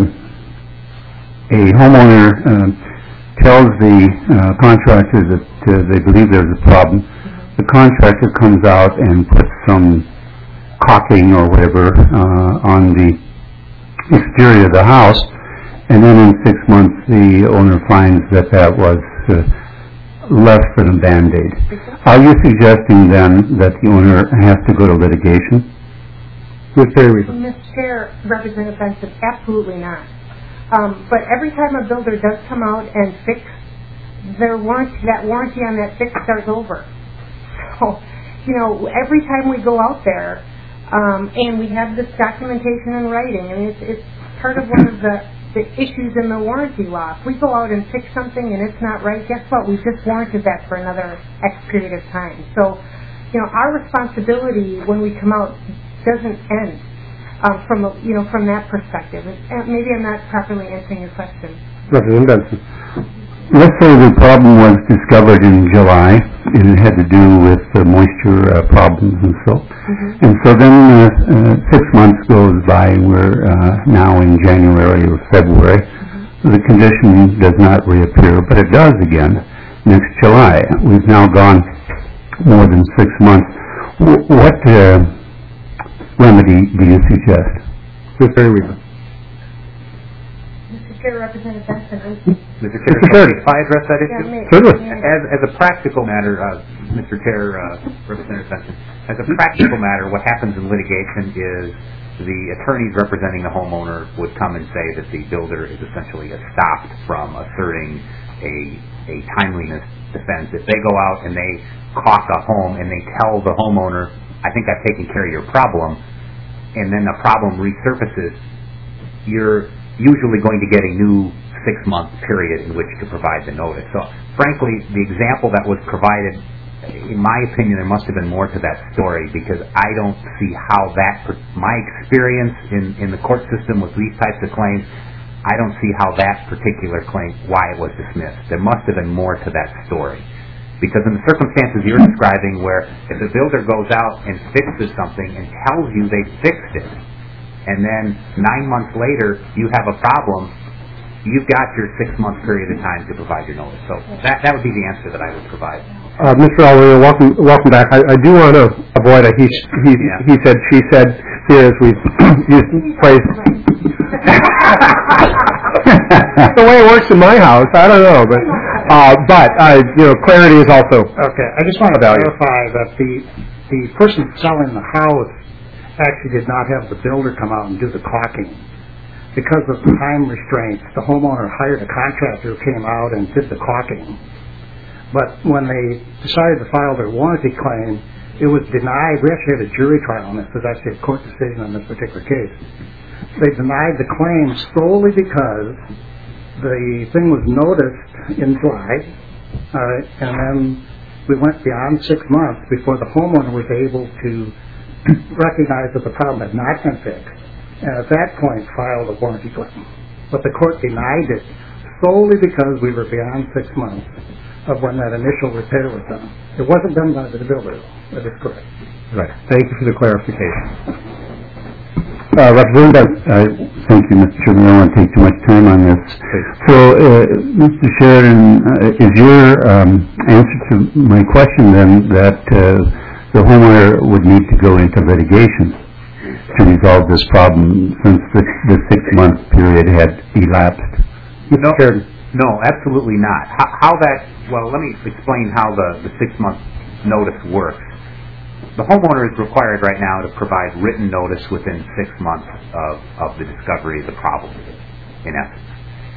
S5: a homeowner uh, tells the uh, contractor that uh, they believe there's a problem, mm-hmm. the contractor comes out and puts some caulking or whatever uh, on the exterior of the house, and then in six months the owner finds that that was uh, less than a Band-Aid. Are you suggesting then that the owner has to go to litigation?
S10: Miz Chair, Representative Benson, absolutely not. Um, but every time a builder does come out and fix their warranty, that warranty on that fix starts over. So, you know, every time we go out there, um, and we have this documentation in writing, and it's, it's part of one of the, the issues in the warranty law. If we go out and fix something and it's not right, guess what? We just warranted that for another X period of time. So, you know, our responsibility when we come out doesn't end um, from, a, you know, from that perspective. And maybe I'm not properly answering your question.
S1: Representative Benson.
S5: Let's say the problem was discovered in July, and it had to do with uh, moisture uh, problems and so. Mm-hmm. And so then uh, uh, six months goes by, and we're uh, now in January or February. Mm-hmm. The condition does not reappear, but it does again next July. We've now gone more than six months. W- what uh, remedy do you suggest?
S1: Mister Weaver.
S10: Representative Benson.
S11: Mister Chair, if I address that issue?
S10: Yeah,
S11: as, as a practical matter, uh, Mister Chair, uh, Representative Benson, as a practical matter, what happens in litigation is the attorneys representing the homeowner would come and say that the builder is essentially stopped from asserting a, a timeliness defense. If they go out and they caulk a home and they tell the homeowner, I think I've taken care of your problem, and then the problem resurfaces, you're usually going to get a new six-month period in which to provide the notice. So, frankly, the example that was provided, in my opinion, there must have been more to that story, because I don't see how that, my experience in, in the court system with these types of claims, I don't see how that particular claim, why it was dismissed. There must have been more to that story. Because in the circumstances you're describing, where if the builder goes out and fixes something and tells you they fixed it, and then nine months later you have a problem, you've got your six-month period of time to provide your notice. So that that would be the answer that I would provide.
S1: Uh, Mister Alwyn, welcome, welcome back. I, I do want to avoid a he, he, yeah. he said, she said here as we've used phrase. The way it works in my house, I don't know, but uh, but uh, you know, clarity is also
S18: okay. I just want to clarify that the the person selling the house actually did not have the builder come out and do the caulking. Because of the time restraints, the homeowner hired a contractor who came out and did the caulking. But when they decided to file their warranty claim, it was denied. We actually had a jury trial on this. There's actually a court decision on this particular case. They denied the claim solely because the thing was noticed in July, uh, and then we went beyond six months before the homeowner was able to recognized that the problem had not been fixed, and at that point filed a warranty claim. But the court denied it solely because we were beyond six months of when that initial repair was done. It wasn't done by the builder. That is correct.
S1: Right. Thank you for the clarification.
S5: Uh, Representative, uh, thank you, Mister Chairman. I don't want to take too much time on this. Please. So, uh, Mister Sheridan, uh, is your um, answer to my question then that uh, the homeowner would need to go into litigation to resolve this problem since the, the six-month period had elapsed?
S11: No, no, absolutely not. How, how that, well, let me explain how the, the six-month notice works. The homeowner is required right now to provide written notice within six months of, of the discovery of the problem, in essence.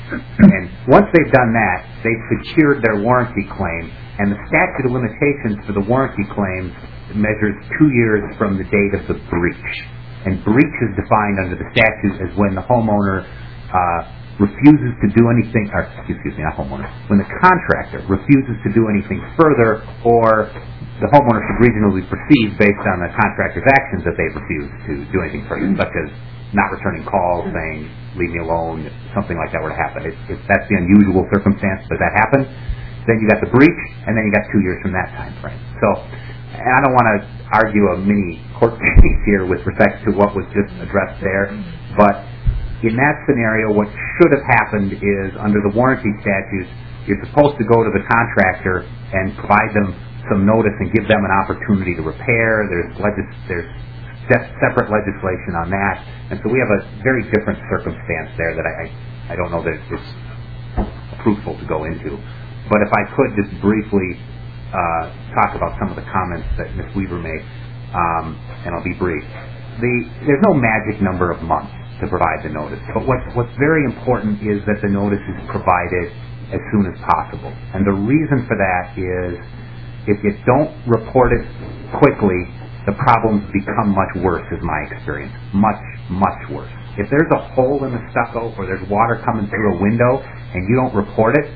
S11: And once they've done that, they've secured their warranty claim, and the statute of limitations for the warranty claims measures two years from the date of the breach. And breach is defined under the statute as when the homeowner uh, refuses to do anything, or excuse me, not homeowner, when the contractor refuses to do anything further, or the homeowner should reasonably proceed based on the contractor's actions that they've refused to do anything further, such as not returning calls, saying, leave me alone, something like that were to happen. If, if that's the unusual circumstance, does that happen? Then you got the breach, and then you got two years from that time frame. So, and I don't want to argue a mini court case here with respect to what was just addressed there, but in that scenario, what should have happened is, under the warranty statutes, you're supposed to go to the contractor and provide them some notice and give them an opportunity to repair. There's legis- there's se- separate legislation on that, and so we have a very different circumstance there that I, I, I don't know that it's fruitful to go into. But if I could just briefly uh, talk about some of the comments that Miz Weaver made, um, and I'll be brief. The, there's no magic number of months to provide the notice, but what's, what's very important is that the notice is provided as soon as possible. And the reason for that is if you don't report it quickly, the problems become much worse, is my experience. Much, much worse. If there's a hole in the stucco or there's water coming through a window and you don't report it,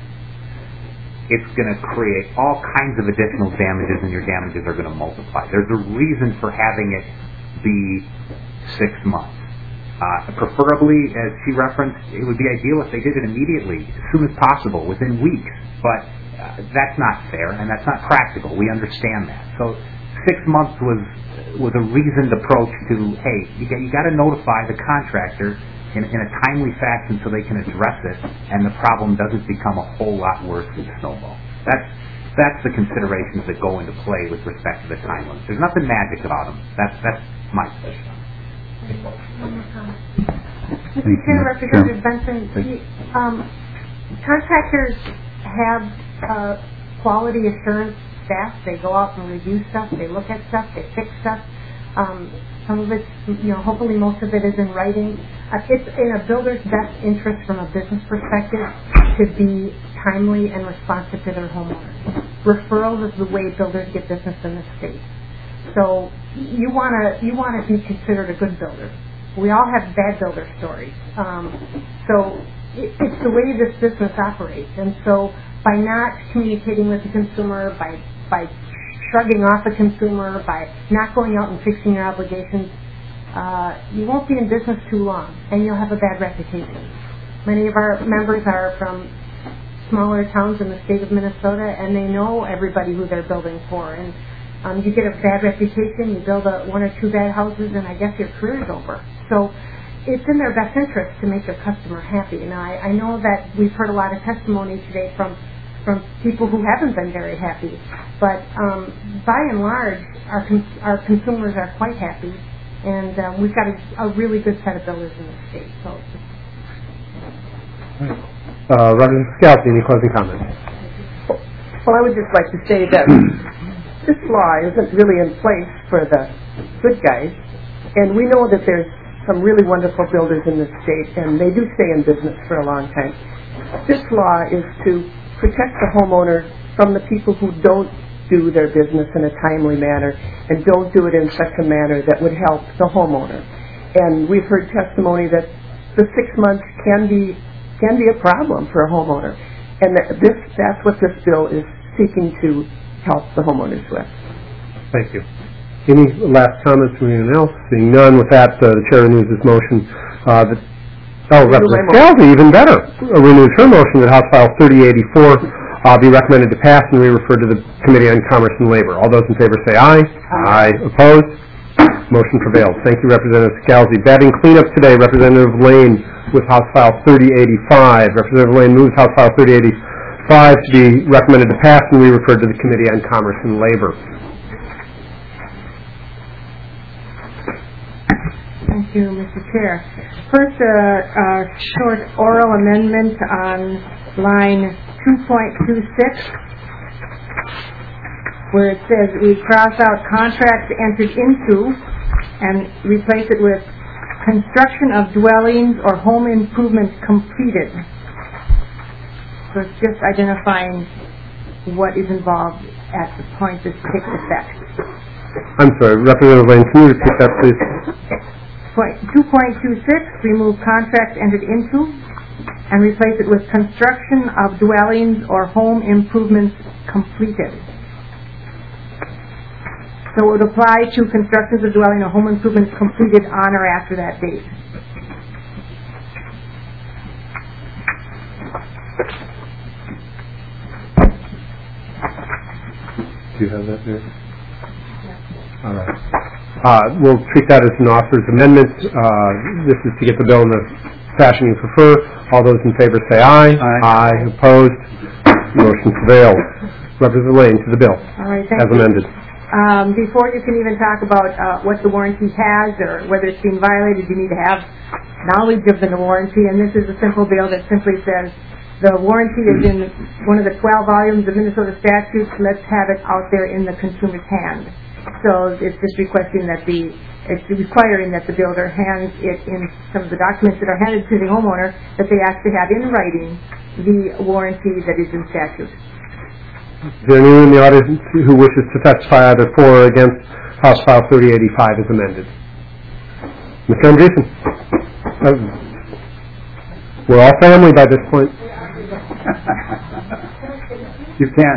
S11: it's going to create all kinds of additional damages, and your damages are going to multiply. There's a reason for having it be six months. Uh, preferably, as she referenced, it would be ideal if they did it immediately, as soon as possible, within weeks. But uh, that's not fair, and that's not practical. We understand that. So six months was was a reasoned approach to, hey, you got, you got to notify the contractor in, in a timely fashion so they can address it, and the problem doesn't become a whole lot worse than snowball. That's that's the considerations that go into play with respect to the time limits. There's nothing magic about them. That's that's my position.
S10: Mister Chair, Representative Benson, um, contractors have uh, quality assurance staff. They go out and review stuff. They look at stuff. They fix stuff. Um, some of it, you know, hopefully most of it is in writing. Uh, it's in a builder's best interest from a business perspective to be timely and responsive to their homeowners. Referrals is the way builders get business in the state. So you want to you want to be considered a good builder. We all have bad builder stories. Um, so it, it's the way this business operates. And so by not communicating with the consumer, by by shrugging off the consumer, by not going out and fixing your obligations, uh, you won't be in business too long, and you'll have a bad reputation. Many of our members are from smaller towns in the state of Minnesota, and they know everybody who they're building for. And um, you get a bad reputation, you build a, one or two bad houses, and I guess your career is over. So it's in their best interest to make their customer happy. Now, I, I know that we've heard a lot of testimony today from from people who haven't been very happy, but um, by and large, our cons- our consumers are quite happy, and uh, we've got a, a really good set of builders in the state. So,
S1: uh, Representative Scalzi, any closing comments?
S8: Well, I would just like to say that this law isn't really in place for the good guys, and we know that there's some really wonderful builders in this state, and they do stay in business for a long time. This law is to protect the homeowner from the people who don't do their business in a timely manner and don't do it in such a manner that would help the homeowner. And we've heard testimony that the six months can be can be a problem for a homeowner, and that this that's what this bill is seeking to help the homeowners with.
S1: Thank you. Any last comments from anyone else? Seeing none, with that, uh, the chair renews his motion. Uh, that Oh, Representative Scalzi, even better, renews her motion that House File thirty eighty-four uh, be recommended to pass and be referred to the Committee on Commerce and Labor. All those in favor say aye. Aye. Aye. Opposed? Motion prevails. Thank you, Representative Scalzi. Batting cleanup today, Representative Lane with House File thirty eighty-five. Representative Lane moves House File thirty eighty-five to be recommended to pass and be referred to the Committee on Commerce and Labor.
S10: thank you, Mister Chair. First, a uh, uh, short oral amendment on line two point two six, where it says we cross out contracts entered into and replace it with construction of dwellings or home improvements completed. So it's just identifying what is involved at the point this takes effect.
S1: I'm sorry, Representative Lane, can you repeat that, please?
S10: two point two six, remove contract entered into and replace it with construction of dwellings or home improvements completed. So it would apply to constructions of dwelling or home improvements completed on or after that date.
S1: Do you have that there? All right. Uh, we'll treat that as an author's amendment. Uh, this is to get the bill in the fashion you prefer. All those in favor say aye. Aye. Aye. Opposed? Motion prevails. Representative Lane to the bill.
S10: All right, thank
S1: as
S10: you.
S1: amended.
S10: Um, before you can even talk about uh, what the warranty has or whether it's being violated, you need to have knowledge of the warranty, and this is a simple bill that simply says the warranty is in one of the twelve volumes of Minnesota statutes. Let's have it out there in the consumer's hand. So it's just requesting that the, it's requiring that the builder hands it in some of the documents that are handed to the homeowner, that they actually have in writing the warranty that is in statute.
S1: Is there anyone in the audience who wishes to testify either for or against House File thirty eighty-five as amended? Mister Andreessen. Uh, we're all family by this point.
S3: You can.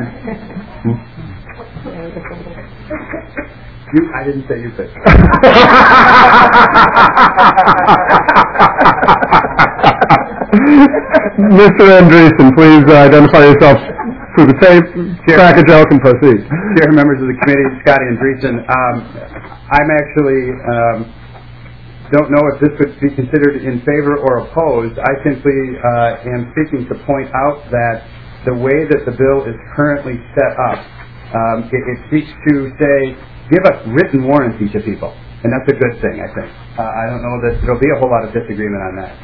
S3: You, I didn't say you could.
S1: Mister Andreessen, please uh, identify yourself through the tape, crack a joke, and proceed.
S3: Chair, members of the committee, Scotty Andreessen. Um, I'm actually um, don't know if this would be considered in favor or opposed. I simply uh, am seeking to point out that the way that the bill is currently set up, um, it, it seeks to say, give a written warranty to people. And that's a good thing, I think. Uh, I don't know that there'll be a whole lot of disagreement on that.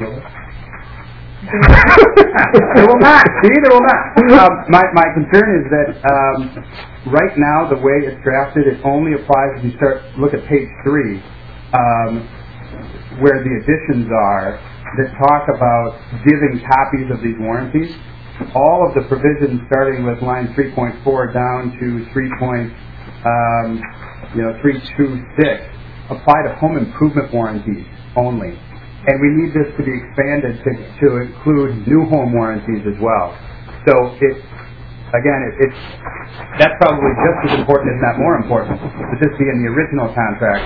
S3: There will not. See, there will not. Um, my, my concern is that um, right now, the way it's drafted, it only applies if you start look at page three, um, where the additions are that talk about giving copies of these warranties. All of the provisions, starting with line three point four down to three point, um, you know, three two six, apply to home improvement warranties only. And we need this to be expanded to, to include new home warranties as well. So it, again, it, it's that's probably just as important, if not more important, that this be in the original contract.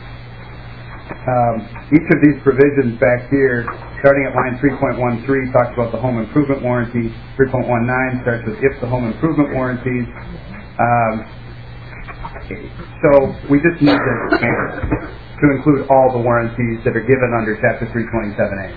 S3: Um, each of these provisions back here, starting at line three point one three, talks about the home improvement warranty. three point one nine starts with if the home improvement warranties. Um, so we just need to expand to include all the warranties that are given under Chapter three twenty-seven A.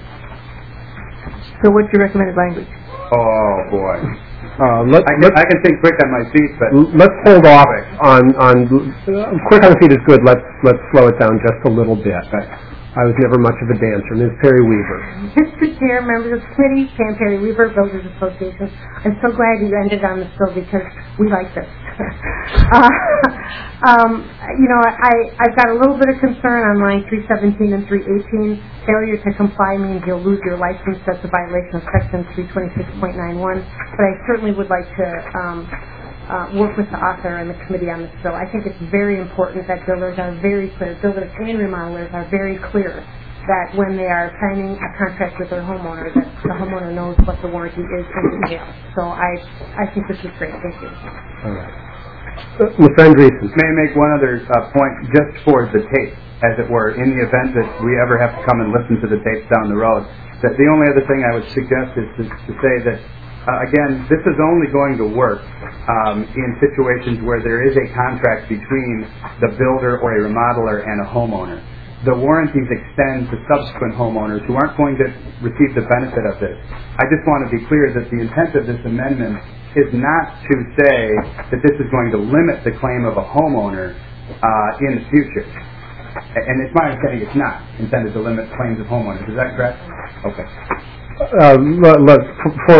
S10: So what's your recommended language?
S3: Oh, boy.
S1: Uh, let,
S3: I, can, I can think quick on my feet, but...
S1: Let's hold off on... on uh, quick on the feet is good. Let's, let's slow it down just a little bit.
S3: Right.
S1: I was never much of a dancer. Miz Perry Weaver.
S10: Mister Chair, members of the committee, Pam Perry Weaver, Builders Association. I'm so glad you ended on this bill because we like this. uh, um, you know, I, I've got a little bit of concern on line three seventeen and three eighteen. Failure to comply means you'll lose your license. That's a violation of section three twenty-six point nine one. But I certainly would like to um, uh, work with the author and the committee on this bill. I think it's very important that builders are very clear, builders and remodelers are very clear that when they are signing a contract with their homeowner, that the homeowner knows what the warranty is in detail. So I, I think this is great. Thank you.
S1: All right. Uh, Mister Andreessen.
S3: May I make one other uh, point just for the tape, as it were, in the event that we ever have to come and listen to the tapes down the road. That the only other thing I would suggest is to, to say that, uh, again, this is only going to work um, in situations where there is a contract between the builder or a remodeler and a homeowner. The warranties extend to subsequent homeowners who aren't going to receive the benefit of this. I just want to be clear that the intent of this amendment is not to say that this is going to limit the claim of a homeowner uh, in the future. And it's my understanding it's not intended to limit claims of homeowners. Is that correct? Okay.
S1: Uh, let, let, for,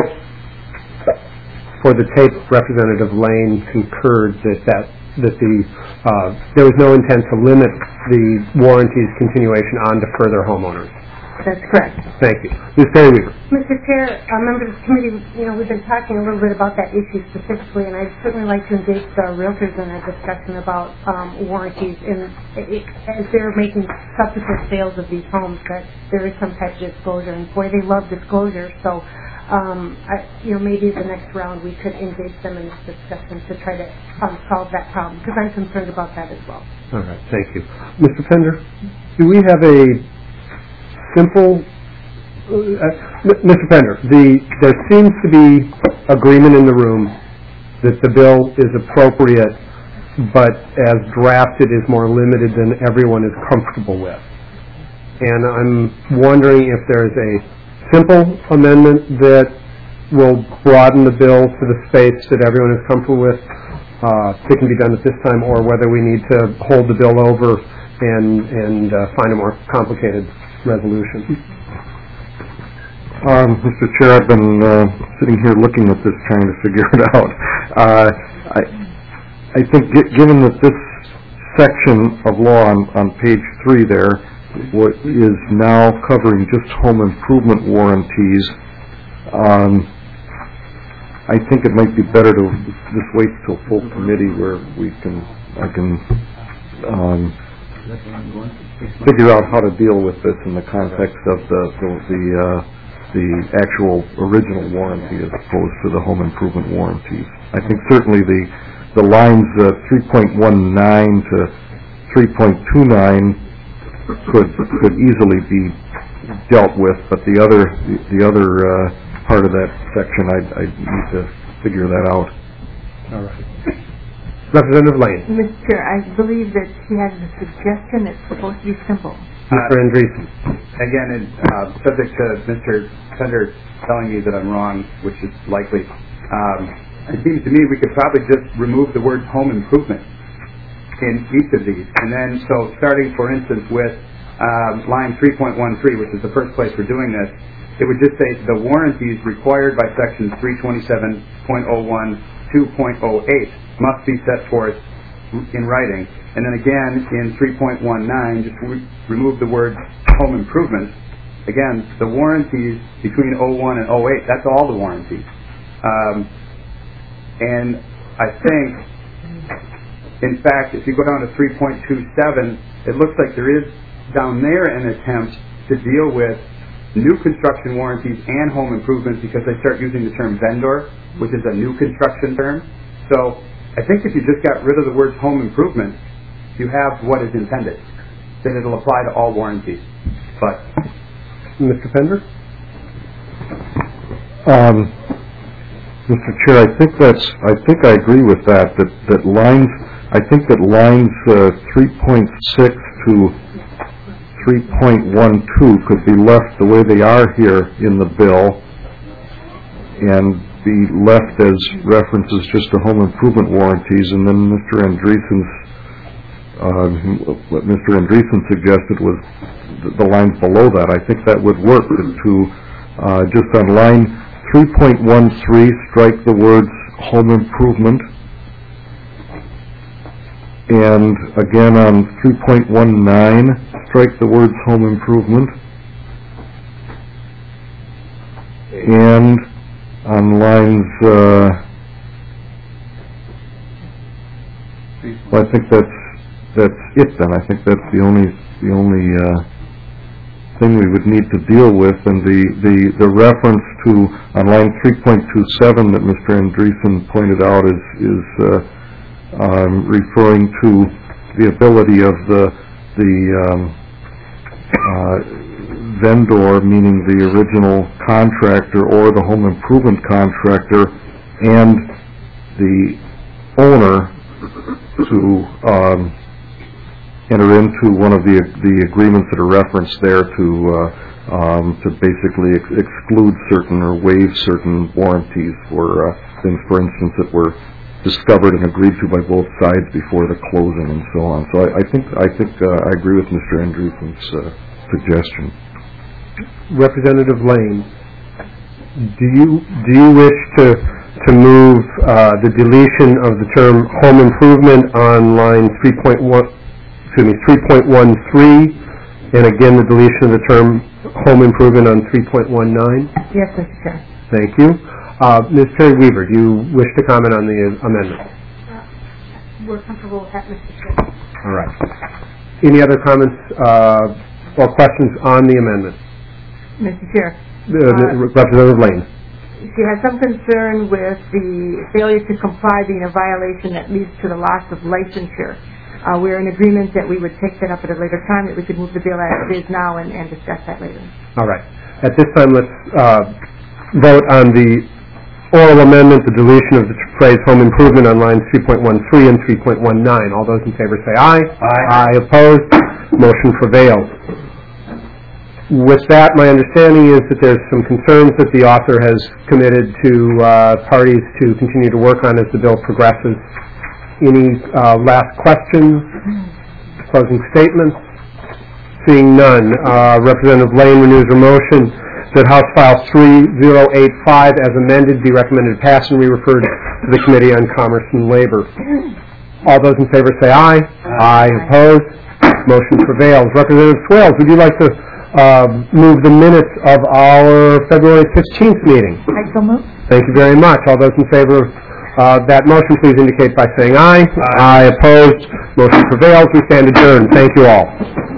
S1: for the tape, Representative Lane concurred that that, that the uh, there was no intent to limit the warranty's continuation on to further homeowners.
S6: That's correct.
S1: Thank you. Miz Perry Weaver.
S10: Mister Chair, uh, members of the committee, you know, we've been talking a little bit about that issue specifically, and I'd certainly like to engage the realtors in a discussion about um, warranties in, it, as they're making subsequent sales of these homes, that there is some type of disclosure, and boy, they love disclosure, so um, I, you know, maybe the next round we could engage them in this discussion to try to um, solve that problem, because I'm concerned about that as well.
S1: All right, thank you. Mister Pender, do we have a simple, uh, Mister Pender, the, there seems to be agreement in the room that the bill is appropriate, but as drafted is more limited than everyone is comfortable with. And I'm wondering if there's a simple amendment that will broaden the bill to the space that everyone is comfortable with, uh, that can be done at this time, or whether we need to hold the bill over and, and uh, find a more complicated resolution.
S14: Um, Mister Chair, I've been uh, sitting here looking at this, trying to figure it out. Uh, I, I think, g- given that this section of law on, on page three there, what is now covering just home improvement warranties, um, I think it might be better to just wait till full committee where we can, I can. Um, figure out how to deal with this in the context of the the the, uh, the actual original warranty as opposed to the home improvement warranties. I think certainly the the lines uh, three point one nine to three point two nine could could easily be dealt with, but the other the, the other uh, part of that section I I need to figure that out.
S1: All right. Representative Lane.
S9: Mister Chair, I believe that she has a suggestion that's supposed to be simple.
S1: Mister Andreessen.
S3: Again, it, uh, subject to Mister Pender telling me that I'm wrong, which is likely, um, it seems to me we could probably just remove the word home improvement in each of these. And then, so starting, for instance, with um, line three point one three, which is the first place we're doing this, it would just say the warranties required by sections three twenty-seven point oh one, two point oh eight must be set forth in writing. And then again, in three point one nine, just re- remove the word home improvement. Again, the warranties between oh one and oh eight, that's all the warranties. Um, and I think, in fact, if you go down to three point two seven, it looks like there is down there an attempt to deal with new construction warranties and home improvements, because they start using the term vendor, which is a new construction term. So I think if you just got rid of the words home improvement, you have what is intended. Then it'll apply to all warranties. But
S1: Mister Pender?
S14: Um, Mister Chair, I think that's. I think I agree with that. That that lines. I think that lines uh, three point six to three point one two could be left the way they are here in the bill, and be left as references just to home improvement warranties, and then Mister Andreessen's, uh, what Mister Andreessen suggested was the, the lines below that. I think that would work to uh, just on line three point one three, strike the words home improvement, and again on three point one nine, strike the words home improvement, and on lines, uh, well, I think that's that's it. Then I think that's the only the only uh, thing we would need to deal with, and the the, the reference to on line three point two seven that Mister Andreessen pointed out is is uh, um, referring to the ability of the the um, uh, vendor, meaning the original contractor or the home improvement contractor, and the owner to um, enter into one of the the agreements that are referenced there to uh, um, to basically ex- exclude certain or waive certain warranties for uh, things, for instance, that were discovered and agreed to by both sides before the closing and so on. So I, I think I think uh, I agree with Mister Andreessen's uh, suggestion.
S1: Representative Lane, do you do you wish to to move uh, the deletion of the term home improvement on line three point one, excuse me, three point one three, and again the deletion of the term home improvement on three point one nine?
S6: Yes, Mister Chair.
S1: Thank you. Uh, Miz Terry Weaver, do you wish to comment on the amendment?
S10: We're comfortable with that, Mister Chair.
S1: All right. Any other comments uh, or questions on the amendment?
S6: Mister Chair.
S1: Uh, Representative Lane.
S6: She has some concern with the failure to comply being a violation that leads to the loss of licensure. Uh, we're in agreement that we would take that up at a later time, that we could move the bill as it is now and, and discuss that later.
S1: All right. At this time, let's uh, vote on the oral amendment, the deletion of the phrase home improvement on lines three point one three and three point one nine. All those in favor say aye. Aye. Aye. Opposed? Motion prevails. With that, my understanding is that there's some concerns that the author has committed to uh, parties to continue to work on as the bill progresses. Any uh, last questions? Closing statements? Seeing none, uh, Representative Lane renews her motion that House File three oh eight five as amended be recommended to pass and be referred to the Committee on Commerce and Labor. All those in favor say aye. Aye. Aye. Opposed? Motion prevails. Representative Swales, would you like to uh, move the minutes of our February sixteenth meeting?
S6: I so move.
S1: Thank you very much. All those in favor of uh, that motion, please indicate by saying aye. Aye. Aye. Opposed? Motion prevails. We stand adjourned. Thank you all.